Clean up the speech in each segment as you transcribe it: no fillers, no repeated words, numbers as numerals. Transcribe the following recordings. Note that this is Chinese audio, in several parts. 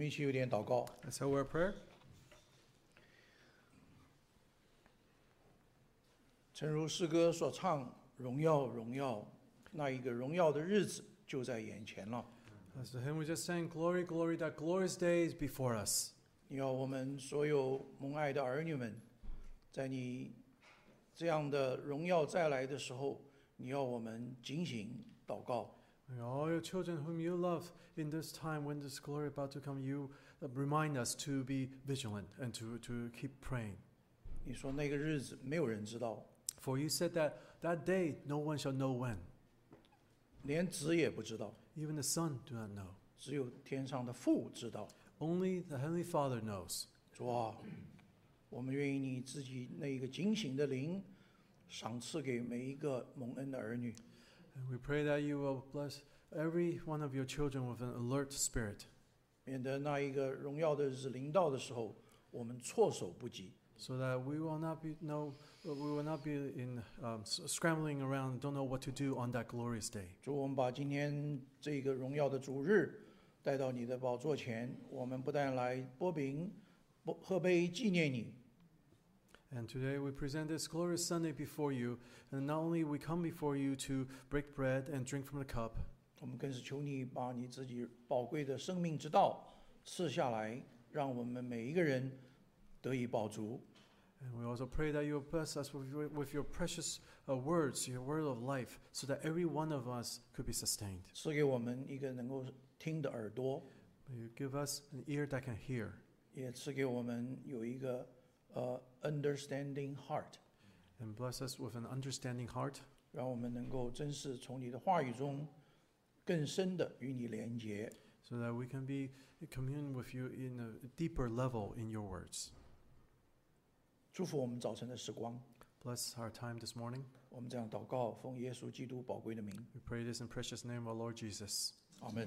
们一起有点祷告。 Let's have our prayer. 诚如诗歌所唱，荣耀，荣耀，那一个荣耀的日子就在眼前了。 As the hymn we just sang, glory, glory, that glorious day is before us. 你要我们所有蒙爱的儿女们，在你这样的荣耀再来的时候，你要我们警醒祷告。 May all your children whom you love in this time when this glory about to come, you remind us to be vigilant and to keep praying. 你说那个日子没有人知道， For you said that day no one shall know when. 连子也不知道， Even the Son do not know. 只有天上的父知道。 Only the Heavenly Father knows. 主啊，我们愿意你自己那一个警醒的灵赏赐给每一个蒙恩的儿女。 And we pray that you will bless every one of your children with an alert spirit, 免得那一个荣耀的日子临到的时候，我们措手不及。 so that we will not be scrambling around, don't know what to do on that glorious day. 主，我们把今天这个荣耀的主日带到你的宝座前，我们不但来擘饼、喝杯纪念你， And today we present this glorious Sunday before you, and not only we come before you to break bread and drink from the cup, 我们更是求你把你自己宝贵的生命之道赐下来，让我们每一个人得以饱足。 and we also pray that you will bless us with your precious words, your word of life, so that every one of us could be sustained. 赐给我们一个能够听的耳朵， May you give us an ear that can hear, 也赐给我们有一个understanding heart， and bless us with an understanding heart, 让我们能够真是从你的话语中更深的与你连结。 so that we can be commune with you in a deeper level in your words. 祝福我们早晨的时光， Bless our time this morning. 我们这样祷告，奉耶稣基督宝贵的名， We pray this in precious name of our Lord Jesus. 阿门。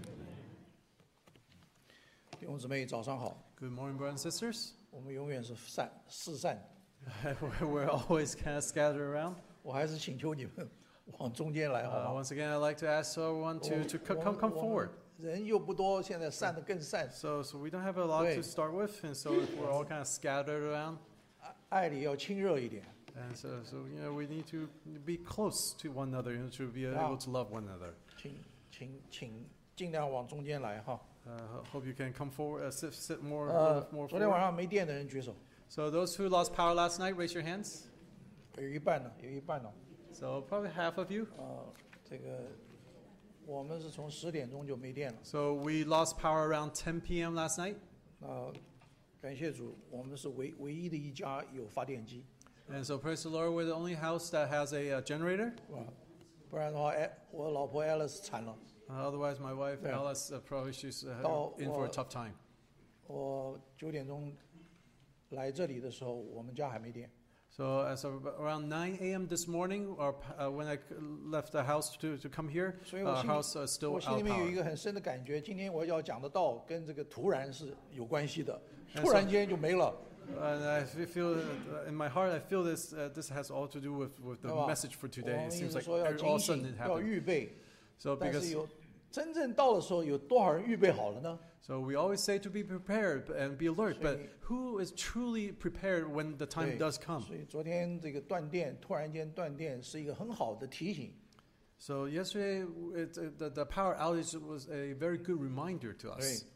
弟兄姊妹，早上好。 Good morning, brothers and sisters. 我们永远是四散， We're always kind of scattered around. 我还是请求你们往中間來，好嗎？ Once again, I'd like to ask everyone to come forward. 人又不多，現在散得更散。 So we don't have a lot Right. to start with, and so we're all kind of scattered around. 愛裡要親熱一點。 And so we need to be close to one another, to be able to love one another. 請盡量往中間來哈。 Hope you can come forward, sit more 昨天晚 forward. 上沒電的人舉手， So those who lost power last night, raise your hands. 有一半呢，有一半呢。 So probably half of you. 這個我們是從10點鐘就沒電了。 So we lost power around 10 p.m. last night. 感謝主，我們是唯一的一家有發電機。 And so praise the Lord, we're the only house that has a generator. 不然的話，我老婆 Alice 慘了。 Otherwise, my wife Yeah. Alice probably she's 到- in for a tough time. 我9點鐘來這裡的時候，我們家還沒電。 So as of around 9 a.m. this morning, when I left the house to come here, 所以我 our 心 house is still 我心 out 裡 of 面有一 power. 個很深的感覺，今天我要講的道跟這個突然是有關係的， And 突然間就沒了。 And I feel in my heart, I feel this has all to do with the 對吧？ message for 我 today. 們 It 一 seems 直 like 說要 all of 警 a sudden 醒， it 要 happened. 預備， So 但是 because 有真正到的時候，有多少人預備好了呢？ so we always say to be prepared and be alert, but who is truly prepared when the time 對 does come? 所以昨天這個斷電，突然間斷電是一個很好的提醒。 So yesterday, the power outage was a very good reminder to 對 us.，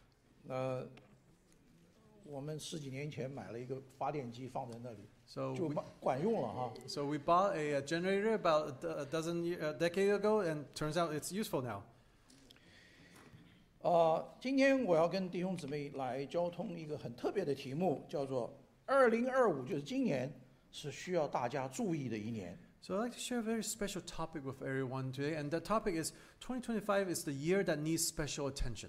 我們10幾年前買了一個發電機放在那裡， So 就 we, 管用了哈。 so we bought a generator about a decade ago, and turns out it's useful now. 今天我要跟弟兄姊妹來交通一個很特別的題目，叫做2025，就是今年是需要大家注意的一年。 So I'd like to share a very special topic with everyone today, and the topic is 2025 is the year that needs special attention.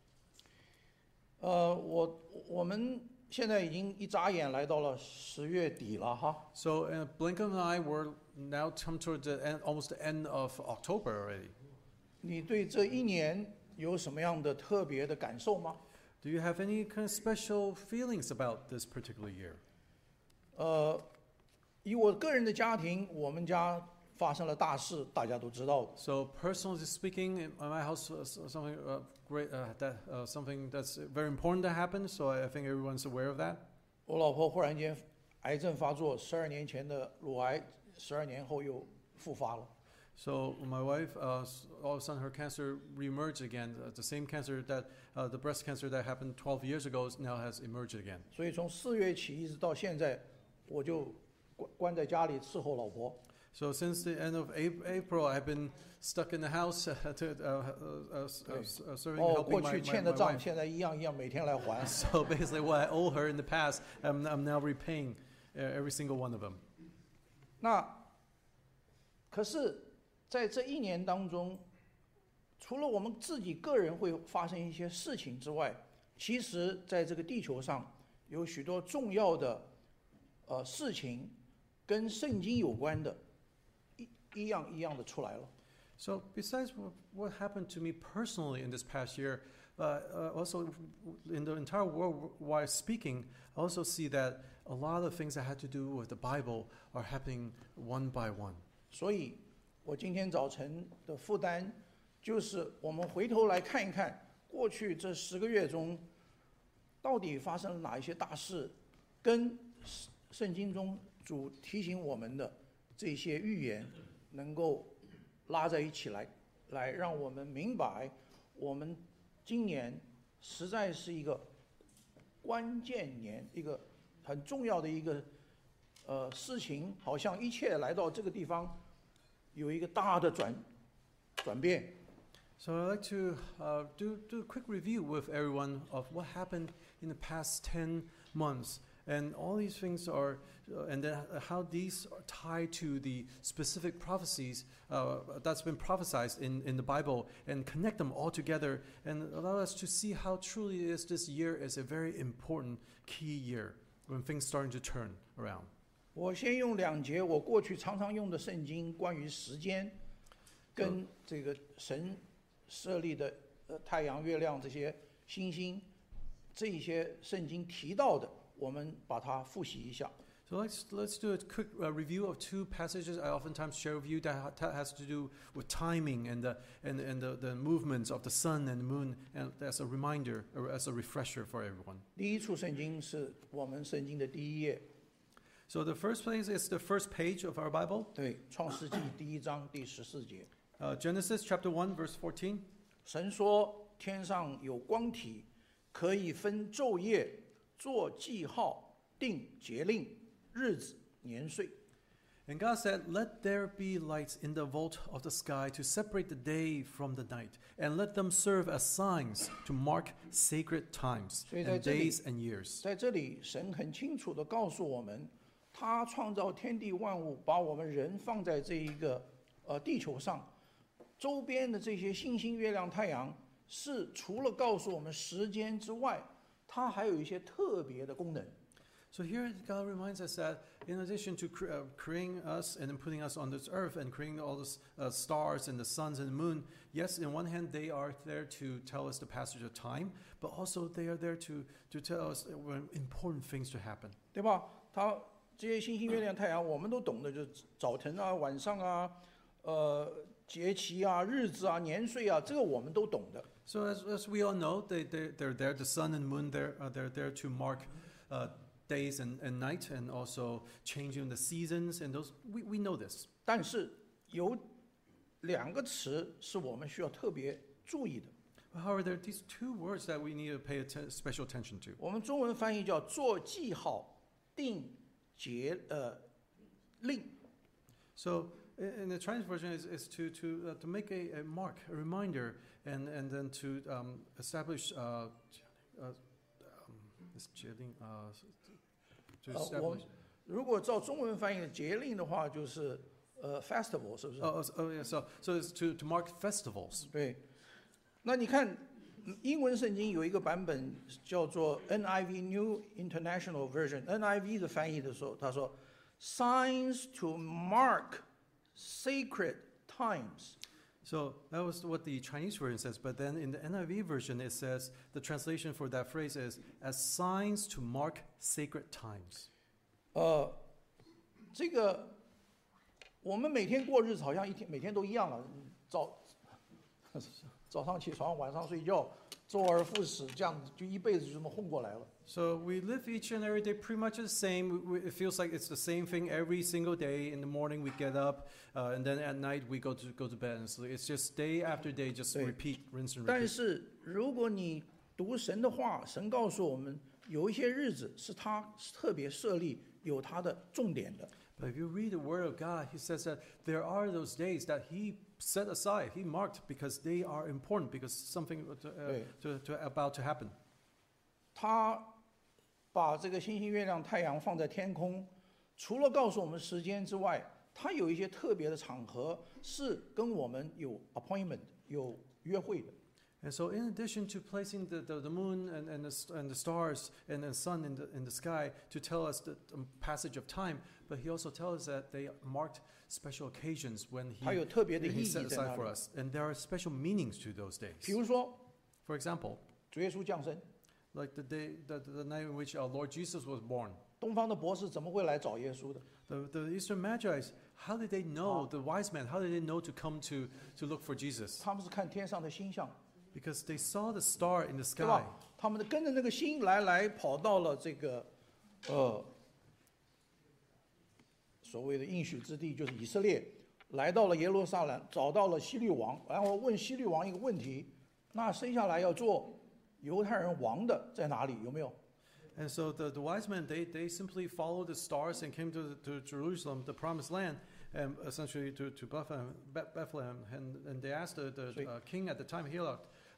我们现在已经一眨眼来到了10月底了哈。 So Blink and I were now come towards the end, almost the end of October already. 你对这一年有什么样的特别的感受吗？ Do you have any kind of special feelings about this particular year? 以我个人的家庭，我们家发生了大事，大家都知道的。 So personally speaking, in my house, something great something that's very important that happened. So I think everyone's aware of that. 我老婆忽然间癌症发作，12年前的乳癌，12年后又复发了。 So my wife, all of a sudden her cancer reemerged again. The same cancer that the breast cancer that happened 12 years ago now has emerged again. 所以从4月起一直到现在，我就关在家里伺候老婆。 So since the end of April, I've been stuck in the house serving, 过 helping 去 my 欠的账， wife. 现在一样每天来还。 So basically, what I owe her in the past, I'm now repaying every single one of them. 那可是，在这1年当中，除了我们自己个人会发生一些事情之外，其实在这个地球上有许多重要的事情跟圣经有关的，一样的出来了。 So besides what happened to me personally in this past year, also in the entire worldwide speaking, I also see that a lot of things that had to do with the Bible are happening one by one. 所以，我今天早晨的负担就是我们回头来看一看，过去这10个月中，到底发生了哪一些大事，跟圣经中主提醒我们的这些预言，能够拉在一起来让我们明白，我们今年实在是一个关键年，一个很重要的一个事情，好像一切来到这个地方有一个大的转变。 So I'd like to do a quick review with everyone of what happened in the past 10 months. And all these things are, and then how these are tied to the specific prophecies that's been prophesied in the Bible, and connect them all together, and allow us to see how truly is this year is a very important key year when things starting to turn around. 我先用2节我过去常常用的圣经关于时间，跟这个神设立的太阳、月亮这些星星，这一些圣经提到的。我们把它复习一下。 So let's do a quick review of 2 passages I oftentimes share with you that has to do with timing and the movements of the sun and the moon, and as a reminder or as a refresher for everyone. 第一处圣经是我们圣经的第1页。 So the first place is the first page of our Bible. 对，创世纪第1章第14节。 Genesis chapter 1 verse 14. 神说：“天上有光体，可以分昼夜。”做记号，定节令，日子、年岁。 And God said, "Let there be lights in the vault of the sky to separate the day from the night, and let them serve as signs to mark sacred times and days and years." 在这里，神很清楚地告诉我们，他创造天地万物，把我们人放在这一个地球上，周边的这些星星、月亮、太阳，是除了告诉我们时间之外，它还有一些特别的功能。 So here God reminds us that in addition to creating us and then putting us on this earth and creating all the stars and the suns and the moon, yes, in one hand they are there to tell us the passage of time, but also they are there to tell us important things to happen. 对吧？它这些星星、月亮、太阳，我们都懂的，就是早晨啊、晚上啊、节期啊、日子啊、年岁啊，这个我们都懂的。 So as we all know, they're there. The sun and moon they're there to mark days and night, and also changing the seasons. And those we know this. 但是有2个词是我们需要特别注意的。 However, there are these 2 words that we need to pay special attention to. 我们中文翻译叫做记号、定节令。 So in the Chinese version is to make a mark, a reminder, and then to establish this 节令 to establish. 如果照中文翻译的节令的话，就是festival， 是不是？ Yeah. So it's to mark festivals. 对。那你看，英文圣经有一个版本叫做 NIV New International Version。NIV 的翻译的时候，他说 signs to mark sacred times. So that was what the Chinese version says, but then in the NIV version it says the translation for that phrase is as signs to mark sacred times. 这个我们每天过日子好像每天都一样了，早上起床，晚上睡觉，周而复始，这样就一辈子就这么混过来了。 So we live each and every day pretty much the same. It feels like it's the same thing every single day. In the morning we get up, and then at night we go to bed and sleep. It's just day after day, just 对。 repeat, rinse and 但 repeat. 是如果你读神的话，神告诉我们，有一些日子是他特别设立，有他的重点的。 But if you read the Word of God, He says that there are those days that He set aside, He marked because they are important, because something about to happen. 他把这个星星、月亮、太阳放在天空，除了告诉我们时间之外，他有一些特别的场合是跟我们有 appointment 有约会的。 And so, in addition to placing the moon and the stars and the sun in the sky to tell us the passage of time, but He also tells us that they marked special occasions when 它有特别的意 He 义 set 在那 aside for 里。 us. And there are special meanings to those days. 比如说， For example, 主耶稣降生， like the night in which our Lord Jesus was born. 东方的博士怎么会来找耶稣的？ The Eastern Magi, how did they know, the wise men, how did they know to come to look for Jesus? 他们是看天上的星象， Because they saw the star in the 对吧 sky.？ 他们跟着那个星来跑到了这个所谓的应许之地，就是以色列，来到了耶路撒冷，找到了希律王，然后问希律王一个问题：那生下来要做犹太人王的在哪里？有没有？ And so the wise men, they simply followed the stars and came to Jerusalem, the promised land, and essentially to Bethlehem. And they asked the king at the time, Herod,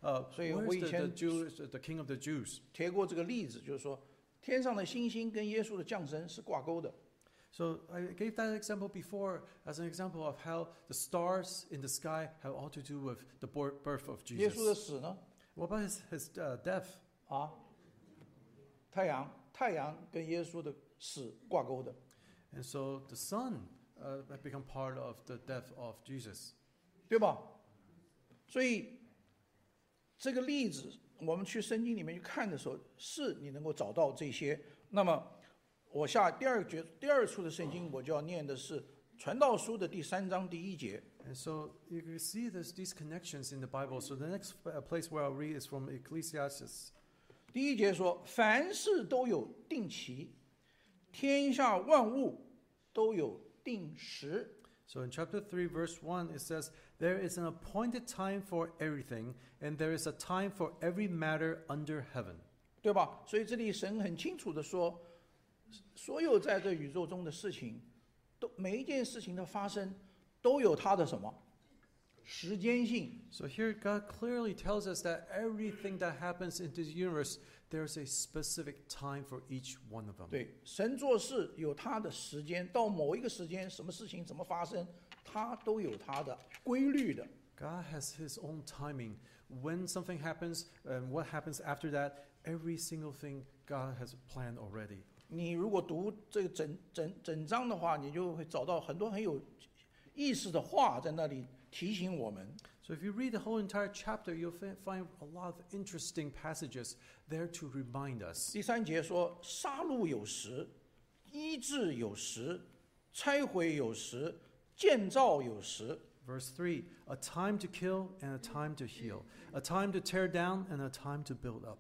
where's the king of the Jews? 提过这个例子，就是说天上的星星跟耶稣的降生是挂钩的。 So I gave that example before as an example of how the stars in the sky have all to do with the birth of 耶稣的 Jesus. 死呢？ What about his death? 啊，太阳跟耶稣的死挂钩的。 And so the sun had become part of the death of Jesus. 对吧？所以这个例子，我们去圣经里面去看的时候，是你能够找到这些。那么，我下第二处的圣经，我就要念的是《传道书》的第3章第1节。 And so you can see these connections in the Bible. So the next place where I'll read is from Ecclesiastes. 第1节说：“凡事都有定期，天下万物都有定时。” So in chapter 3, verse 1, it says, "There is an appointed time for everything, and there is a time for every matter under heaven." 对吧？所以这里神很清楚的说，所有在这宇宙中的事情，每一件事情的发生，都有它的什么时间性。 So here God clearly tells us that everything that happens in this universe, there's a specific time for each one of them. 对，神做事有他的时间，到某一个时间，什么事情怎么发生，他都有他的规律的。 God has His own timing. When something happens and what happens after that, every single thing God has planned already. 你如果读这个整章的话，你就会找到很多很有意思的话在那里提醒我们。 So if you read the whole entire chapter, you'll find a lot of interesting passages there to remind us. 第3节说：杀戮有时，医治有时，拆毁有时，建造有时。 Verse 3, a time to kill and a time to heal, a time to tear down and a time to build up.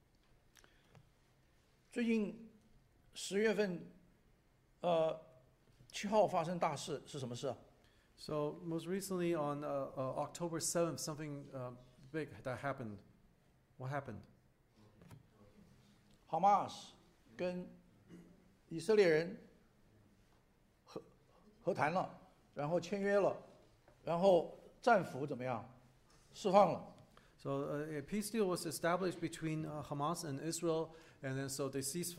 最近10月份，7号发生大事是什么事啊？ So most recently on October 7th, something big that happened. What happened? Hamas 跟以色列人和谈了，然后签约了，然后战俘怎么样？释放了。 So a peace deal was established between Hamas and Israel, and then so they ceased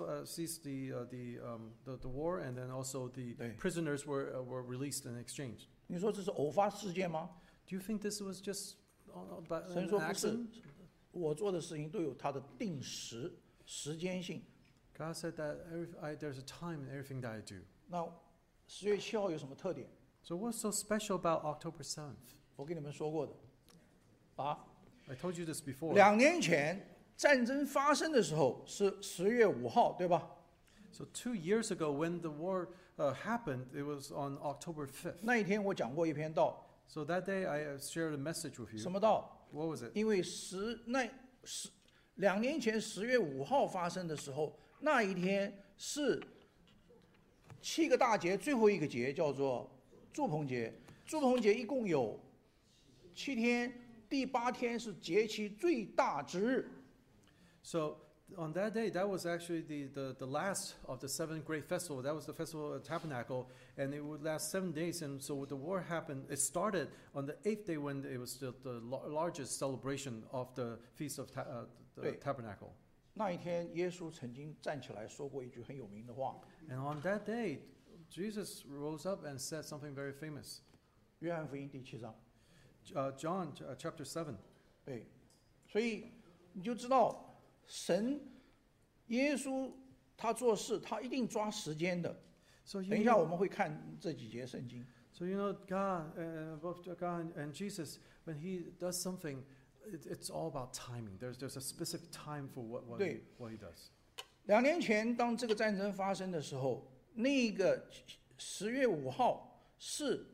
the war, and then also the prisoners were released and exchanged. 你说这是偶发事件吗？ Do you think this was just 神 an 说不是 accident?， 我做的事情都有它的定时、时间性。 God said that there's a time in everything that I do. 那10月7号有什么特点？ So what's so special about October 7th? 我跟你们说过的，啊 I told you this before. ，2年前战争发生的时候是10月5号，对吧？ So 2 years ago, when the war happened, it was on October 5th. 那一天我讲过一篇道， So that day, I shared a message with 什 you. 么道？ What was it? 因为2年前10月5号发生的时候，那一天是7个大节最后一个节，叫做祝棚节。祝棚节一共有7天，第8天是节期最大之日。 So on that day, that was actually the last of the 7 great festivals. That was the festival of Tabernacle, and it would last 7 days. And so the war happened. It started on the 8th day when it was the largest celebration of the Feast of the Tabernacle. 那一天，耶稣曾经站起来说过一句很有名的话， And on that day, Jesus rose up and said something very famous. 约翰福音第7章。 John chapter 7. 对，所以你就知道，神、耶稣他做事，他一定抓时间的。 So 等一下我们会看这几节圣经。 So you know, both God and Jesus, when He does something, it's all about timing. There's a specific time for what he does. 2年前，当这个战争发生的时候，那个10月5号是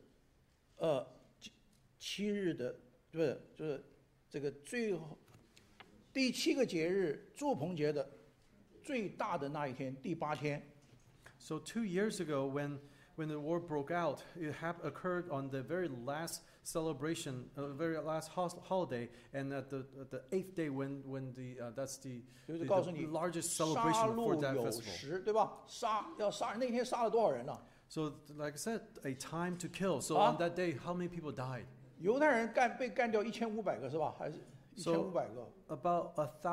7日的，就是这个最后第7个节日祝棚节的最大的那一天，第8天。 So 2 years ago, when the war broke out, it occurred on the very last celebration, very last holiday, and at the 8th day when that's the 就是告诉你 largest 杀 celebration for 戮 that 有 festival. 时，对吧？要杀人，那天杀了多少人呢、 So like I said, a time to kill. So Huh? on that day, how many people died? 犹太人被干掉1500个是吧？还是1500个？ About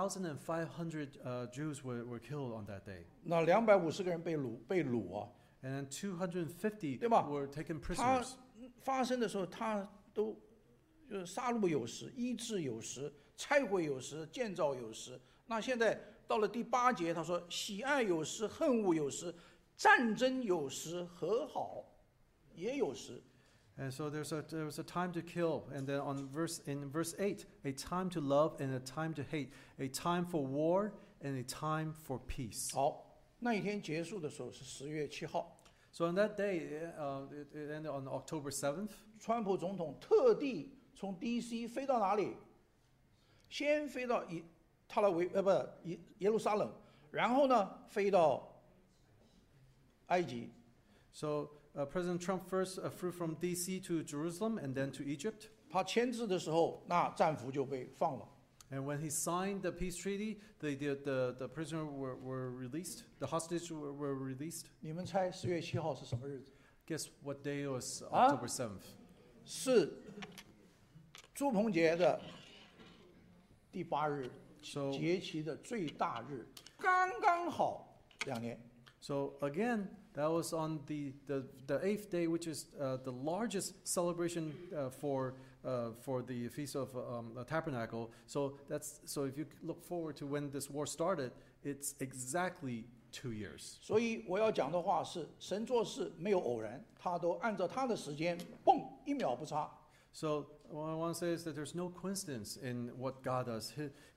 1,500 Jews were killed on that day. 那250个人被掳啊。 And then 250 对吧？ were taken 他 prisoners. 发生的时候，他都就是杀戮有时，医治有时，拆毁有时，建造有时。那现在到了第8节，他说喜爱有时，恨恶有时，战争有时，和好也有时。 And so there was a time to kill, and then in verse 8, a time to love and a time to hate, a time for war and a time for peace. 好，那一天结束的时候是10月7号， So on that day, it ended on October 7th. 川普总统特地从 DC 飞到哪里？先飞到耶路撒冷，然后呢飞到埃及。 So President Trump first flew from D.C. to Jerusalem and then to Egypt. 他签字的时候，那战俘就被放了。 And when he signed the peace treaty, the prisoners were released. The hostages were released. 你们猜10月7号是什么日子？ Guess what day was Huh? October 7th? 是祝棚节的第8日， So 节期的最大日，刚刚好2年。 So again, that was on the 8th day, which is the largest celebration for the Feast of the Tabernacle. So if you look forward to when this war started, it's exactly 2 years. 所以我要讲的话是，神做事没有偶然，他都按照他的时间，嘣，1秒不差。 So what I want to say is that there's no coincidence in what God does.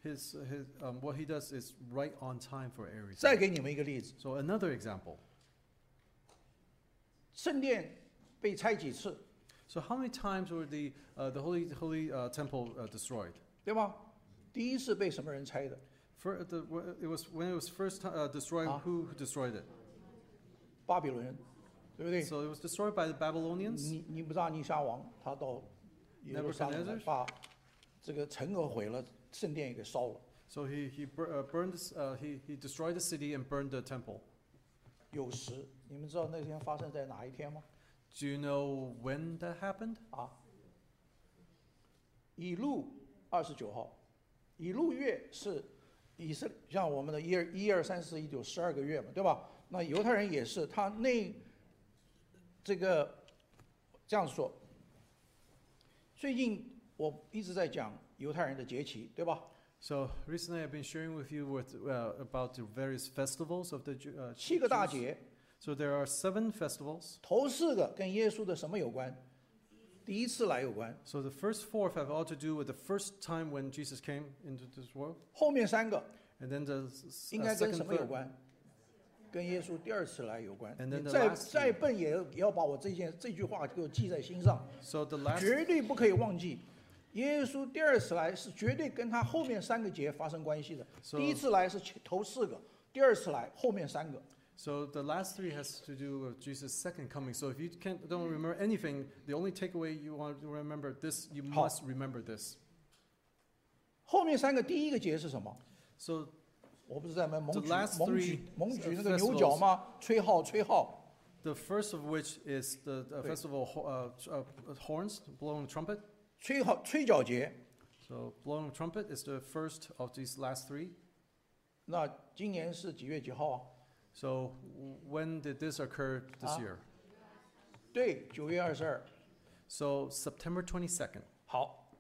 What He does is right on time for 再 everything. 给你们一个例子， So another example. 圣殿被拆几次， So how many times were the holy temple destroyed? 对吗？第一次被什么人拆的？ When it was first destroyed, Huh? who destroyed it? 巴比伦人，对不对？ So it was destroyed by the Babylonians. 尼布扎尼撒王他到耶路撒冷来 Nebuchadnezzar 把这个城俄毁了，圣殿也给烧了。 So he destroyed the city and burned the temple. 有时，你们知道那天发生在哪一天吗？ Do you know when that happened? 啊，以路29号，以路月是以色列，像我们的1、2、3、4、1有12个月嘛，对吧？那犹太人也是，他这样说。最近我一直在讲犹太人的节期，对吧？ So recently I've been sharing with you about the various festivals of the 7个大 Jews. 节， So there are 7 festivals. 头4个跟耶稣的什么有关？第一次来有关， So the first 4 have all to do with the first time when Jesus came into this world. 后面3个 And then the 应该跟 second, 什么有 third, 关？ 跟耶稣第二次来有关。 And then 你 the 再 last 再笨也要把我这句话给我记在心上， So the last 绝对不可以忘记。耶稣第二次来是绝对跟他后面3个节发生关系的。 So- 第一次来是头4个，第二次来后面3个。 So the last 3 has to do with Jesus' second coming. So if you don't remember anything, the only takeaway you want to remember this, you 好。 must remember this. 后面3个第一个节是什么？ So 我不是在蒙 The 举 last 蒙 three 举蒙举那个 festivals 牛角吗？吹号吹号。 the first of which is the Wait. festival horns, blowing trumpet. 吹号吹角节。 So blowing trumpet is the first of these last 3. 那今年是几月几号啊？ So when did this occur this year? 对，9月22。 So September 22nd. 好，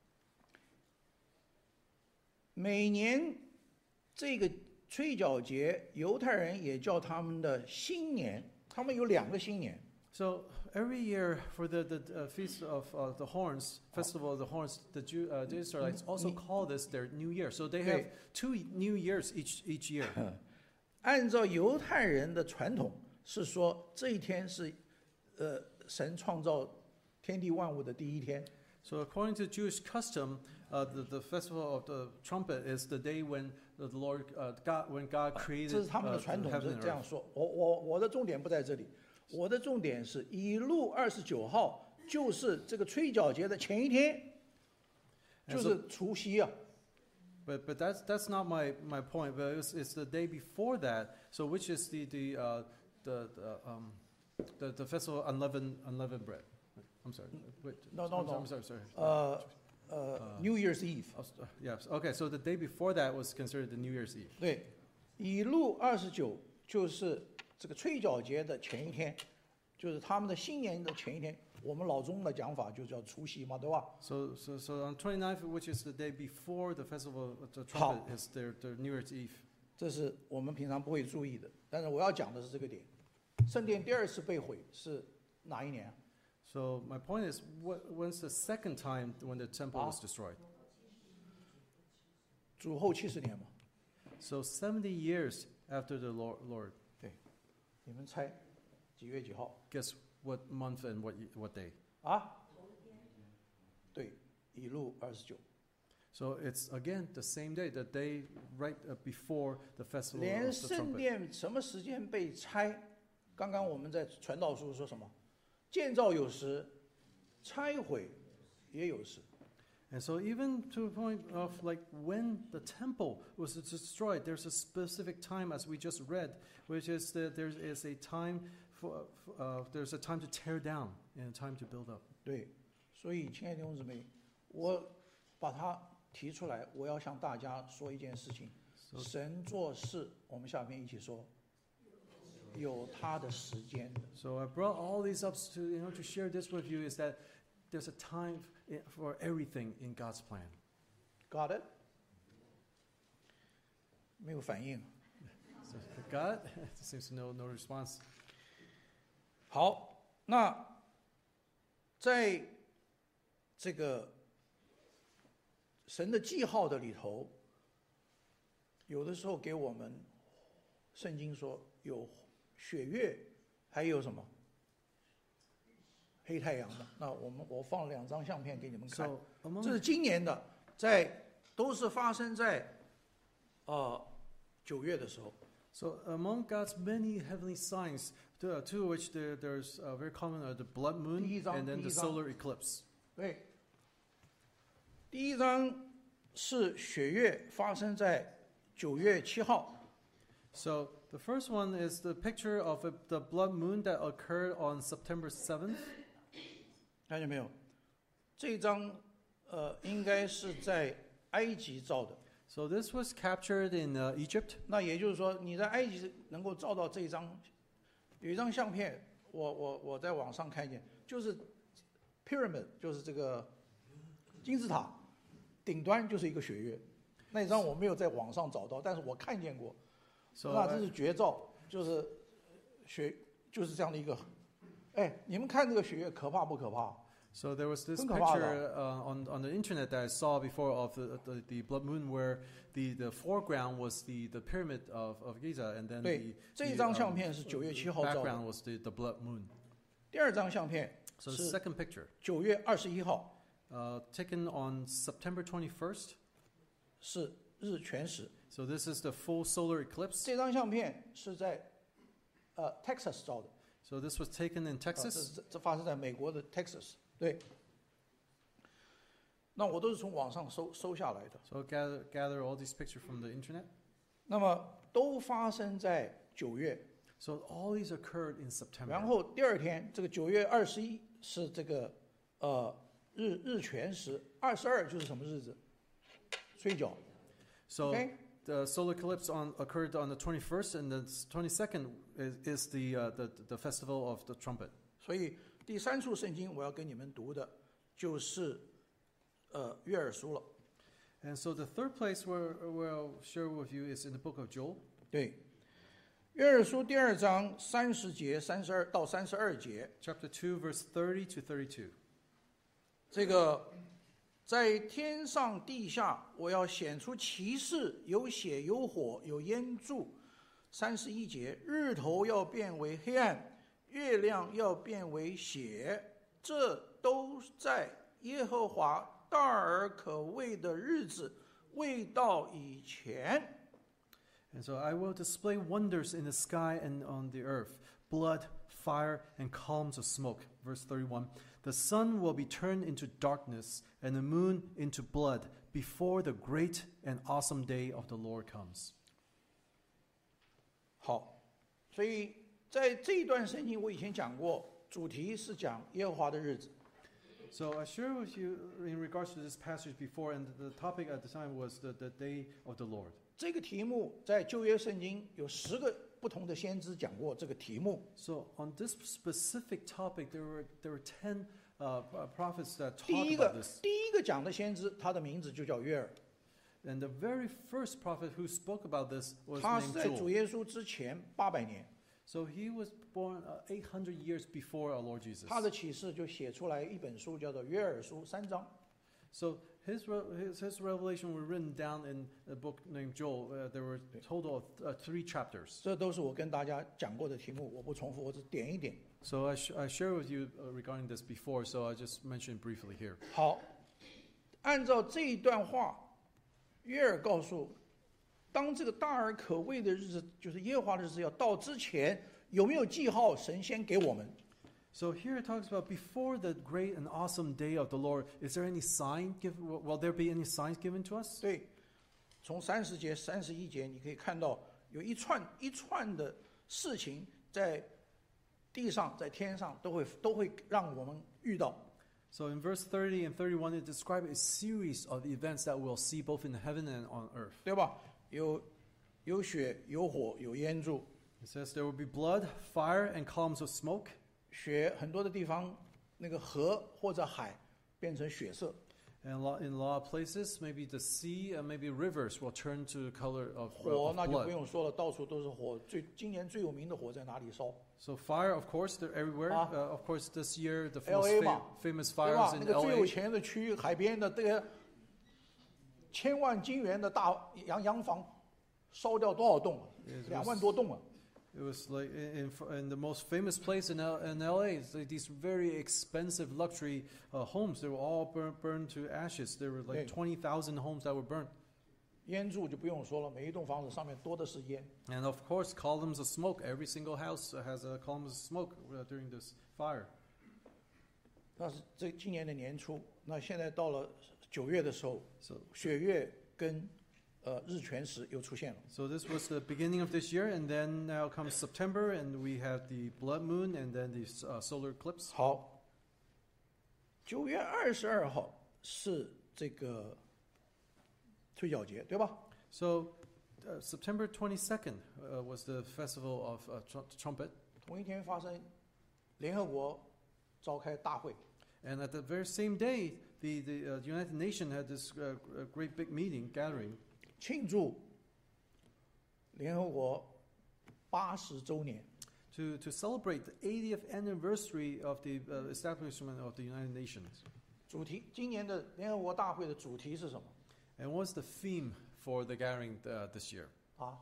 每年这个吹角节，犹太人也叫他们的新年，他们有2个新年。 So every year for the feast of the horns, festival of the horns, the Israelites also call this their New Year. So they have 2 New Years each year. 按照犹太人的传统是说，这一天是神创造天地万物的第一天。 So according to Jewish custom, the festival of the trumpet is the day when the Lord when God 这 created 是他们的传统， heaven 是 and 这样 earth. 说。我的重点不在这里，我的重点是1路29号就是这个吹角节的前一天， And 就 so- 是除夕啊。 But that's not my point. But it's the day before that. So which is the festival unleavened bread. I'm sorry. Wait. No. I'm sorry. New Year's Eve。 Yes. Okay. So the day before that was considered the New Year's Eve. 对，1路29就是这个吹角节的前一天，就是他们的新年的前一天。我们老中的讲法就叫除夕嘛，对吧？ So on 29th, which is the day before the festival of the 好。 trumpet, is their New Year's Eve. 这是我们平常不会注意的，但是我要讲的是这个点。圣殿第2次被毁是哪一年啊？ So my point is, when's the second time when the temple was destroyed? 主后70年嘛。 So 70 years after the Lord. 对，你们猜几月几号 Guess what month and what day? 啊？对，1路29。 So it's again the same day, the day right before the festival 连 of the 圣 trumpet. 殿什么时间被拆？刚刚我们在传道书说什么？建造有时，拆毁也有时。 And so even to the point of like when the temple was destroyed, there's a specific time, as we just read, which is that there is a time there's a time to tear down and a time to build up. 对，所以亲爱的弟兄姊妹，我把它提出来，我要向大家说一件事情：神做事，我们下面一起说，有他的时间的。 So I brought all these up to share this with you, is that there's a time for everything in God's plan. Got it？没有反应。 So, got it? Seems to no response. 好，那在这个神的记号的里头，有的时候给我们圣经说有血月，还有什么黑太阳的。那我放了2张相片给你们看， So among 这是今年的，都是发生在9月的时候。 So among God's many heavenly signs, two of which there's very common are the blood moon 第一张， and then 第 the 一张。 solar eclipse. 对，第一张是血月，发生在9月7号。 So the first one is the picture of the blood moon that occurred on September 7th. 看见没有？这张应该是在埃及照的。 So this was captured in Egypt. 那也就是说，你在埃及能够照到这一张，有一张相片，我在网上看见，就是 pyramid， 就是这个金字塔顶端就是一个血月。那一张我没有在网上找到，但是我看见过。 So 那这是绝照，就是就是这样的一个。哎，你们看这个血月可怕不可怕？ So there was this 很可怕的。 picture on the internet that I saw before of the blood moon, where the foreground was the pyramid of Giza, and then 对，这一张相片是9月7号照的。 background was the blood moon. 第二张相片 So the 是 second picture, 9月21号， taken on September 21st. 是日全食。 So this is the full solar eclipse. 这张相片是在Texas 照的， So this was taken in 这 Texas. 这发生在美国的 Texas。对，那我都是从网上搜下来的。 So gather all these pictures from the internet. 那么都发生在9月， So all these occurred in 然 September. 后第二天，这个9月21是这个日全食，22就是什么日子？吹角。 So Okay. the solar eclipse occurred on the 21st, and the 22nd is the festival of the trumpet. 所以第三处圣经我要跟你们读的就是约珥书了。 And so the third place where I'll share with you is in the book of Joel. 对，约珥书第2章30节32到32节， Chapter 2, verse 30 to 32. 这个在天上地下，我要显出奇事，有血有火有烟柱。31节，日头要变为黑暗，月亮要变为血，这都在耶和华大而可畏的日子未到以前。 And so I will display wonders in the sky and on the earth, blood, fire, and columns of smoke. Verse 31. The sun will be turned into darkness and the moon into blood before the great and awesome day of the Lord comes. 好，所以在这一段圣经我以前讲过，主题是讲耶和华的日子。 So I share with you in regards to this passage before, and the topic at the time was the day of the Lord. 这个题目在旧约圣经有10个不同的先知讲过这个题目。 So on this specific topic, there were 10 prophets that 第 talked 一 about 个 this. 第一个讲的先知，他的名字就叫约珥， And the very first prophet who spoke about this was 他是 named 在主 Joel. 耶稣之前800年， So he was born 800 years before our Lord Jesus. 他的启示就写出来一本书，叫做《约珥书》3章。 So his revelation were written down in a book named Joel. There were a total of 3 chapters. 这都是我跟大家讲过的题目，我不重复，我只点一点。 So I shared with you regarding this before, so I just mentioned briefly here. 好，按照这一段话，约珥告诉，当这个大而可畏的日子，就是耶和华的日子要到之前，有没有记号？神先给我们。 So here it talks about before the great and awesome day of the Lord. Is there any sign given? Will there be any signs given to us? 对，从30节、31节，你可以看到有一串一串的事情在地上、在天上都会让我们遇到。 So in verse 30 and 31, it describes a series of events that we'll see both in heaven and on earth. 对吧？有血、有火、有烟柱。 It says there will be blood, fire, and columns of smoke. 血很多的地方，那个河或者海变成血色。 And in a lot of places, maybe the sea and maybe rivers will turn to the color of 火那就不 blood. 用说了，到处都是火。今年最有名的火在哪里烧？ So fire, of course, they're everywhere. Of course, this year the LA 嘛， famous 对吧 fires？ 那 in 个最有 LA. 钱的区域，海边的这个千万金元的大洋房，烧掉多少栋啊？2万多栋啊！ It was like in the most famous place in LA, it's like these very expensive luxury homes. They were all burned to ashes. There were like 20,000 homes that were burnt. 烟柱就不用说了，每一栋房子上面多的是烟。 And of course, columns of smoke. Every single house has a column of smoke during this fire. 那是今年的年初，那现在到了9月的时候， So 血月跟日全食又出现了。 So this was the beginning of this year, and then now comes September, and we have the blood moon, and then the solar eclipse. 好，9月22号是这个吹角节，对吧？ So September 22nd was the festival of trumpet, 同一天发生，联合国召开大会， and at the very same day, the United Nations had this great big meeting gathering 庆祝联合国80周年。 to celebrate the 80th anniversary of the establishment of the United Nations. 主题，今年的联合国大会的主题是什么？ And what's the theme for the gathering this year? 啊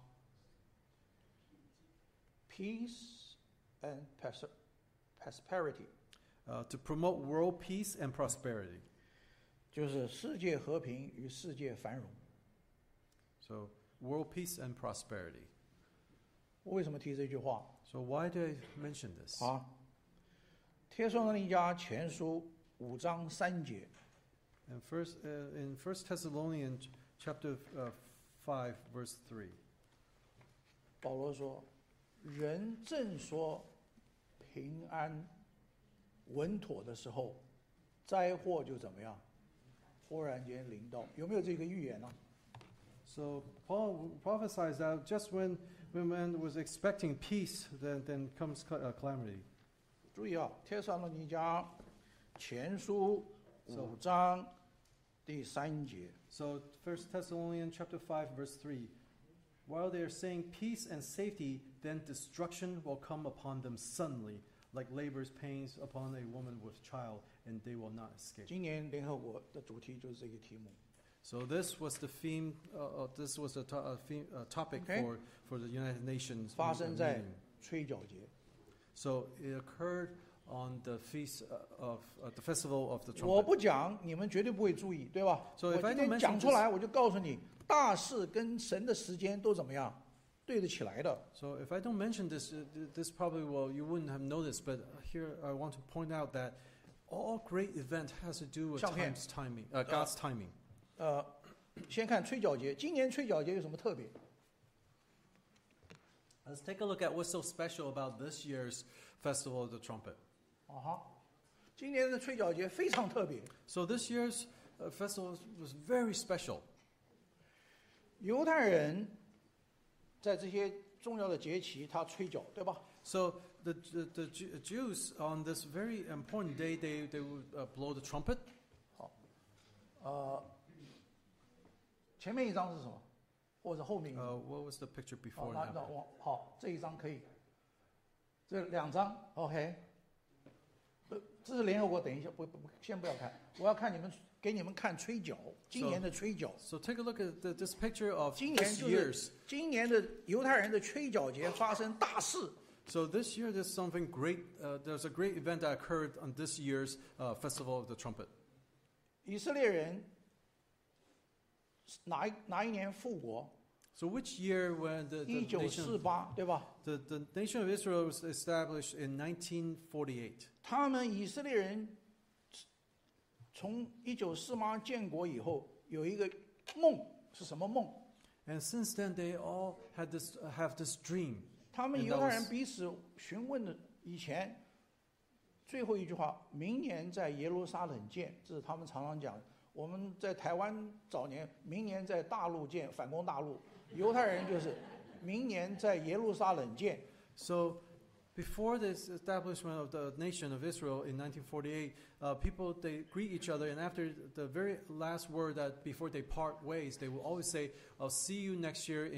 ，Peace and prosperity， To promote world peace and prosperity. 就是世界和平与世界繁荣。 So, world peace and prosperity. 我为什么提这句话？ So, why do I mention this? 啊，帖撒罗尼迦前书5章3节， And in 1 Thessalonians chapter 5, verse 3. 保罗说：“人正说平安稳妥的时候，灾祸就怎么样？忽然间临到。”有没有这个预言呢？ So Paul prophesies that just when man was expecting peace, then comes calamity. 注意啊，帖撒罗尼迦前书5章第3节， So 1 Thessalonians chapter 5, verse 3. While they are saying peace and safety, then destruction will come upon them suddenly, like labor's pains upon a woman with child, and they will not escape. 今年联合国的主题就是这个题目。 So this was the theme. This was the topic Okay. for the United Nations 发生在 meeting. 吹角节， So it occurred on the feast of the festival of the 我 trumpet. 不讲，你们绝对不会注意，对吧？ So 我 if I 今 don't 天 mention 讲出来，我就告诉你，大事跟神的时间都怎么样对得起来的。 So if I don't mention this, this probably you wouldn't have noticed. But here I want to point out that all great event has to do with 相片。 time's timing, God's timing. 先看吹角节，今年吹角节有什么特别？ Let's take a look at what's so special about this year's festival of the trumpet. 啊哈，今年的吹角节非常特别。 So this year's festival was very special. 犹太人在这些重要的节期，他吹角，对吧？ So the Jews on this very important day, they would blow the trumpet. 前面一张是什么？或者后面一张？ What was the picture 好， before 那 and 那 after? 我好，这一张可以，这2张 OK。这是联合国，等一下先不要看，我要看给你们看吹角，今年的吹角。 So take a look at this picture of 今年 this 就 year's. 是今年的犹太人的吹角节发生大事。 So this year there's something great. There's a great event that occurred on this year's festival of the trumpet. 以色列人哪一年复国？ So which year when the nation 1948，对吧？ the nation of Israel was established in 1948? 他们以色列人从1948建国以后，有一个梦，是什么梦？ And since then they all have this dream. 他们犹太人彼此询问的以前，最后一句话：明年在耶路撒冷见，这是他们常常讲。我们在台湾早年，明年在大陆见，反攻大陆。犹太人就是明年在耶路撒冷见。 So before this establishment of the nation of Israel in 1948, people they greet each other, and after the very last word that before they part ways, they will always say, "I'll see you next year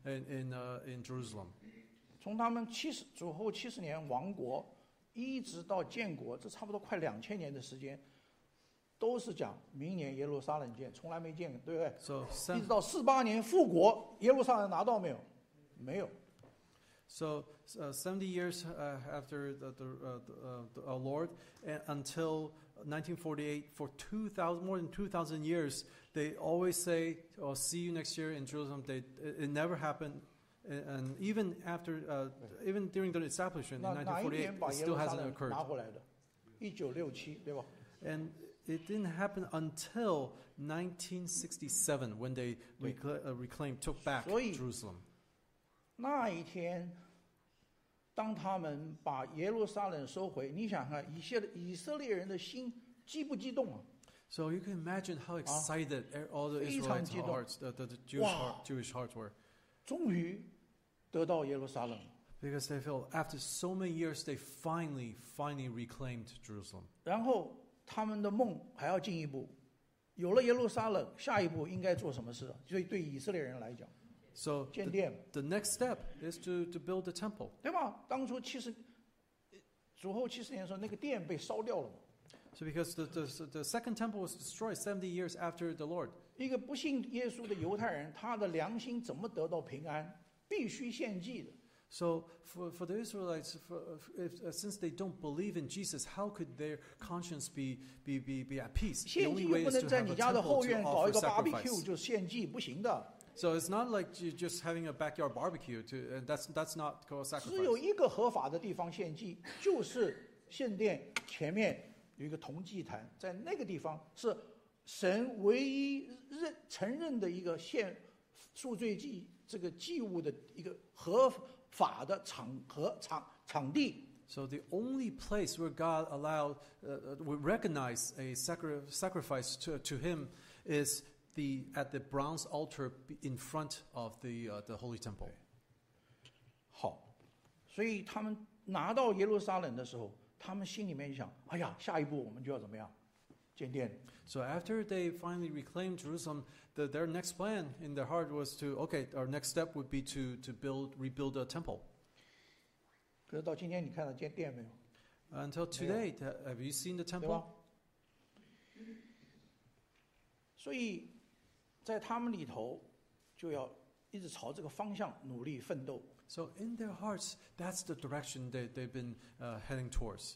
in Jerusalem." 从他们主后70年亡国，一直到建国，这差不多快2000年的时间，都是讲明年耶路撒冷见，从来没见过，对不对？ So 一直到48年复国，耶路撒冷拿到没有？没有。 So 70 years after our Lord, and until 1948, for more than 2,000 years, they always say, "I'll see you next year in Jerusalem." It never happened, and even after, even during the establishment in 哪一 1948, 年把 it 耶 still 路撒 hasn't 冷 occurred. 拿回来的？1967，对吧？ And it didn't happen until 1967 when they took back 所以 Jerusalem. 那一天，当他们把耶路撒冷收回，你想看以色列人的心激不激动啊？ So you can imagine how excited all the 非常 Israelites' 激动。 hearts, the Jewish hearts were. 终于得到耶路撒冷， Because they felt after so many years, they finally reclaimed Jerusalem. 然后他们的梦还要进一步，有了耶路撒冷，下一步应该做什么事？所以对以色列人来讲， So 建殿， the next step is to build the temple. 对吧？当初主后70年的时候，那个殿被烧掉了嘛。 So because the second temple was destroyed 70 years after the Lord. 一个不信耶稣的犹太人，他的良心怎么得到平安？必须献祭的。 So for the Israelites, since they don't believe in Jesus, how could their conscience be at peace? The 献 only 祭 way 又不 is 能 to 在 have 你 a 家的 temple 后 to 院搞 offer 一个 sacrifice. barbecue 就献祭，不行的。 So it's not like you just having a backyard barbecue. And that's not called 只有 sacrifice. 一个合法的地方献祭，就是圣殿前面有一个铜祭坛，在那个地方是神唯一承认的一个献赎罪祭这个祭物的一个合法的场地。 So the only place where God allowed, would recognize a sacrifice to Him is at the bronze altar in front of the holy temple. 好，所以他们拿到耶路撒冷的时候，他们心里面想：哎呀，下一步我们就要怎么样？建殿。 So after they finally reclaimed Jerusalem, their next plan in their heart was our next step would be to rebuild a temple. 可是到今天你看到建殿没有？ Until today, have you seen the 对 temple? 吧？所以在他们里头，就要一直朝这个方向努力奋斗。 So in their hearts, that's the direction they've been heading towards.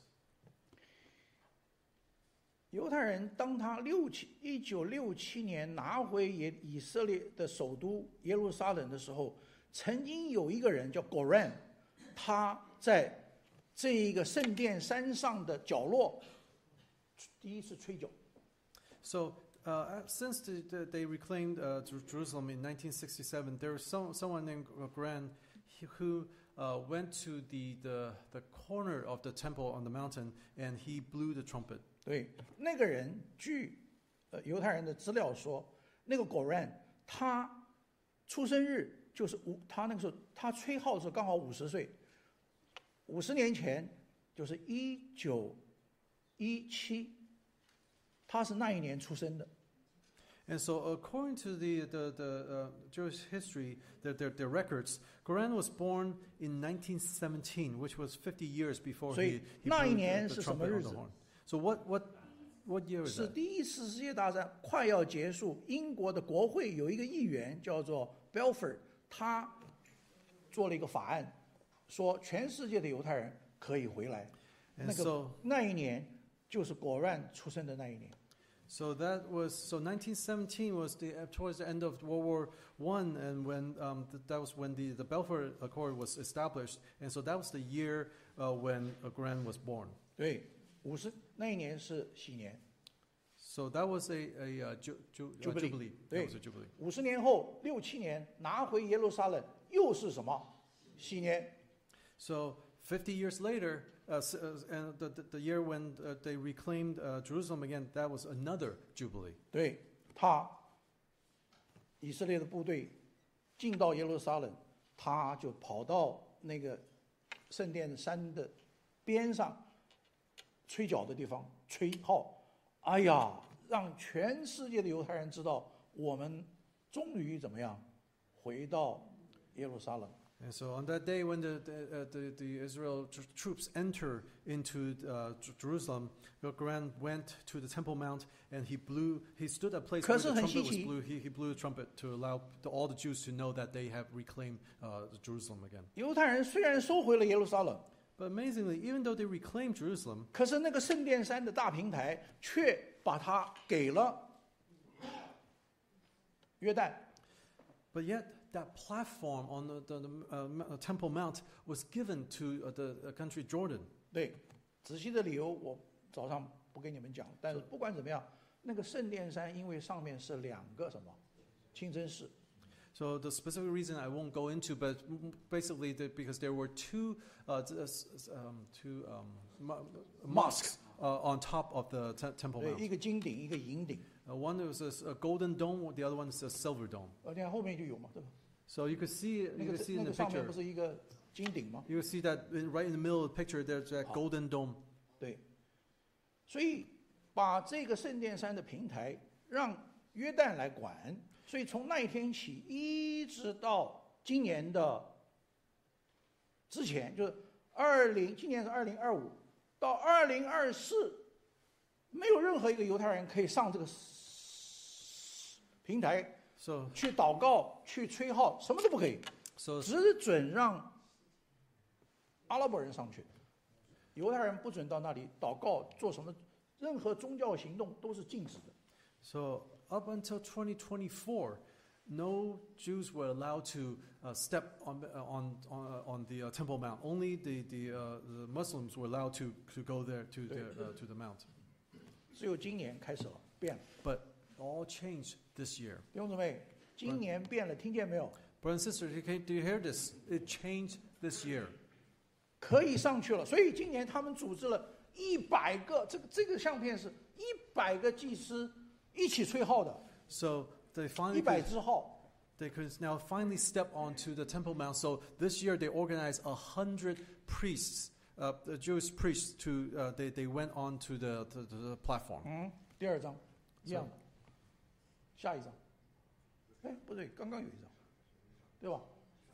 犹太人当他1967年拿回以色列的首都耶路撒冷的时候，曾经有一个人叫果然，他在这一个圣殿山上的角落第一次吹角。 So since they reclaimed Jerusalem in 1967, there was someone named Gran who went to the corner of the temple on the mountain and he blew the trumpet. 对，那个人据犹太人的资料说，那个果然他出生日就是他那个时候他吹号的时候刚好50岁，50年前就是1917，他是那一年出生的。 And so, according to the Jewish history, their records, Quran was born in 1917, which was 50 years before he blew the trumpet on the horn. So what year is 是 that? 第一次世界大战快要结束，英国的国会有一个议员叫做 Balfour， 他做了一个法案，说全世界的犹太人可以回来。 And so 那一年就是果然出生的那一年。 So 1917 was towards the end of World War I, and that was when the Balfour Accord was established, and so that was the year when Quran was born. 对那一年是喜年。 So that was a jubilee. That 对 was a jubilee. ，50年后67年拿回耶路撒冷，又是什么喜年？ So 50 years later, and the year when they reclaimed Jerusalem again, that was another jubilee. 对，以色列的部队进到耶路撒冷，他就跑到那个圣殿山的边上，吹角的地方吹号，哎呀，让全世界的犹太人知道，我们终于怎么样回到耶路撒冷。 And so on that day when the Israel troops enter into Jerusalem, Quran went to the Temple Mount and he stood at a place where the trumpet was blew. He blew a trumpet to allow all the Jews to know that they have reclaimed Jerusalem again. 犹太人虽然收回了耶路撒冷， But amazingly, even though they reclaimed Jerusalem, 可是那个圣殿山的大平台却把它给了约旦。 but yet that platform on the Temple Mount was given to the country Jordan. 对，仔细的理由我早上不跟你们讲，但是不管怎么样，那个圣殿山因为上面是2个什么清真寺， So the specific reason I won't go into, but basically because there were two mosques on top of the Temple 对， Mount. 一个金顶，一个银顶， One was a golden dome, the other one is a silver dome. 你看后面就有嘛，对吧？ So you could see 那 in 个 the 上面 picture. 不是一个金顶吗？ You see that right in the middle of the picture, there's that golden dome. 对，所以把这个圣殿山的平台让约旦来管，所以从那一天起，一直到今年的之前，就是今年是2025，到2024，没有任何一个犹太人可以上这个平台 So 去祷告、去吹号，什么都不可以， so 只准让阿拉伯人上去，犹太人不准到那里祷告，做什么任何宗教行动都是禁止的。 So up until 2024, no Jews were allowed to step on the Temple Mount. Only the Muslims were allowed to go there to the mount. 只有今年开始了变了， But all changed this year. 弟兄姊妹，今年变了，听见没有？ Brothers and sisters, do you hear this? It changed this year. 可以上去了，所以今年他们组织了100个，这个相片是100个祭司一起吹号的 So they finally ，100支号。 they could now finally step onto the Temple Mount. So this year they organized 100 priests, the Jewish priests, to they went onto the platform. 第二张一样的，下一张，哎，不对，刚刚有一张，对吧？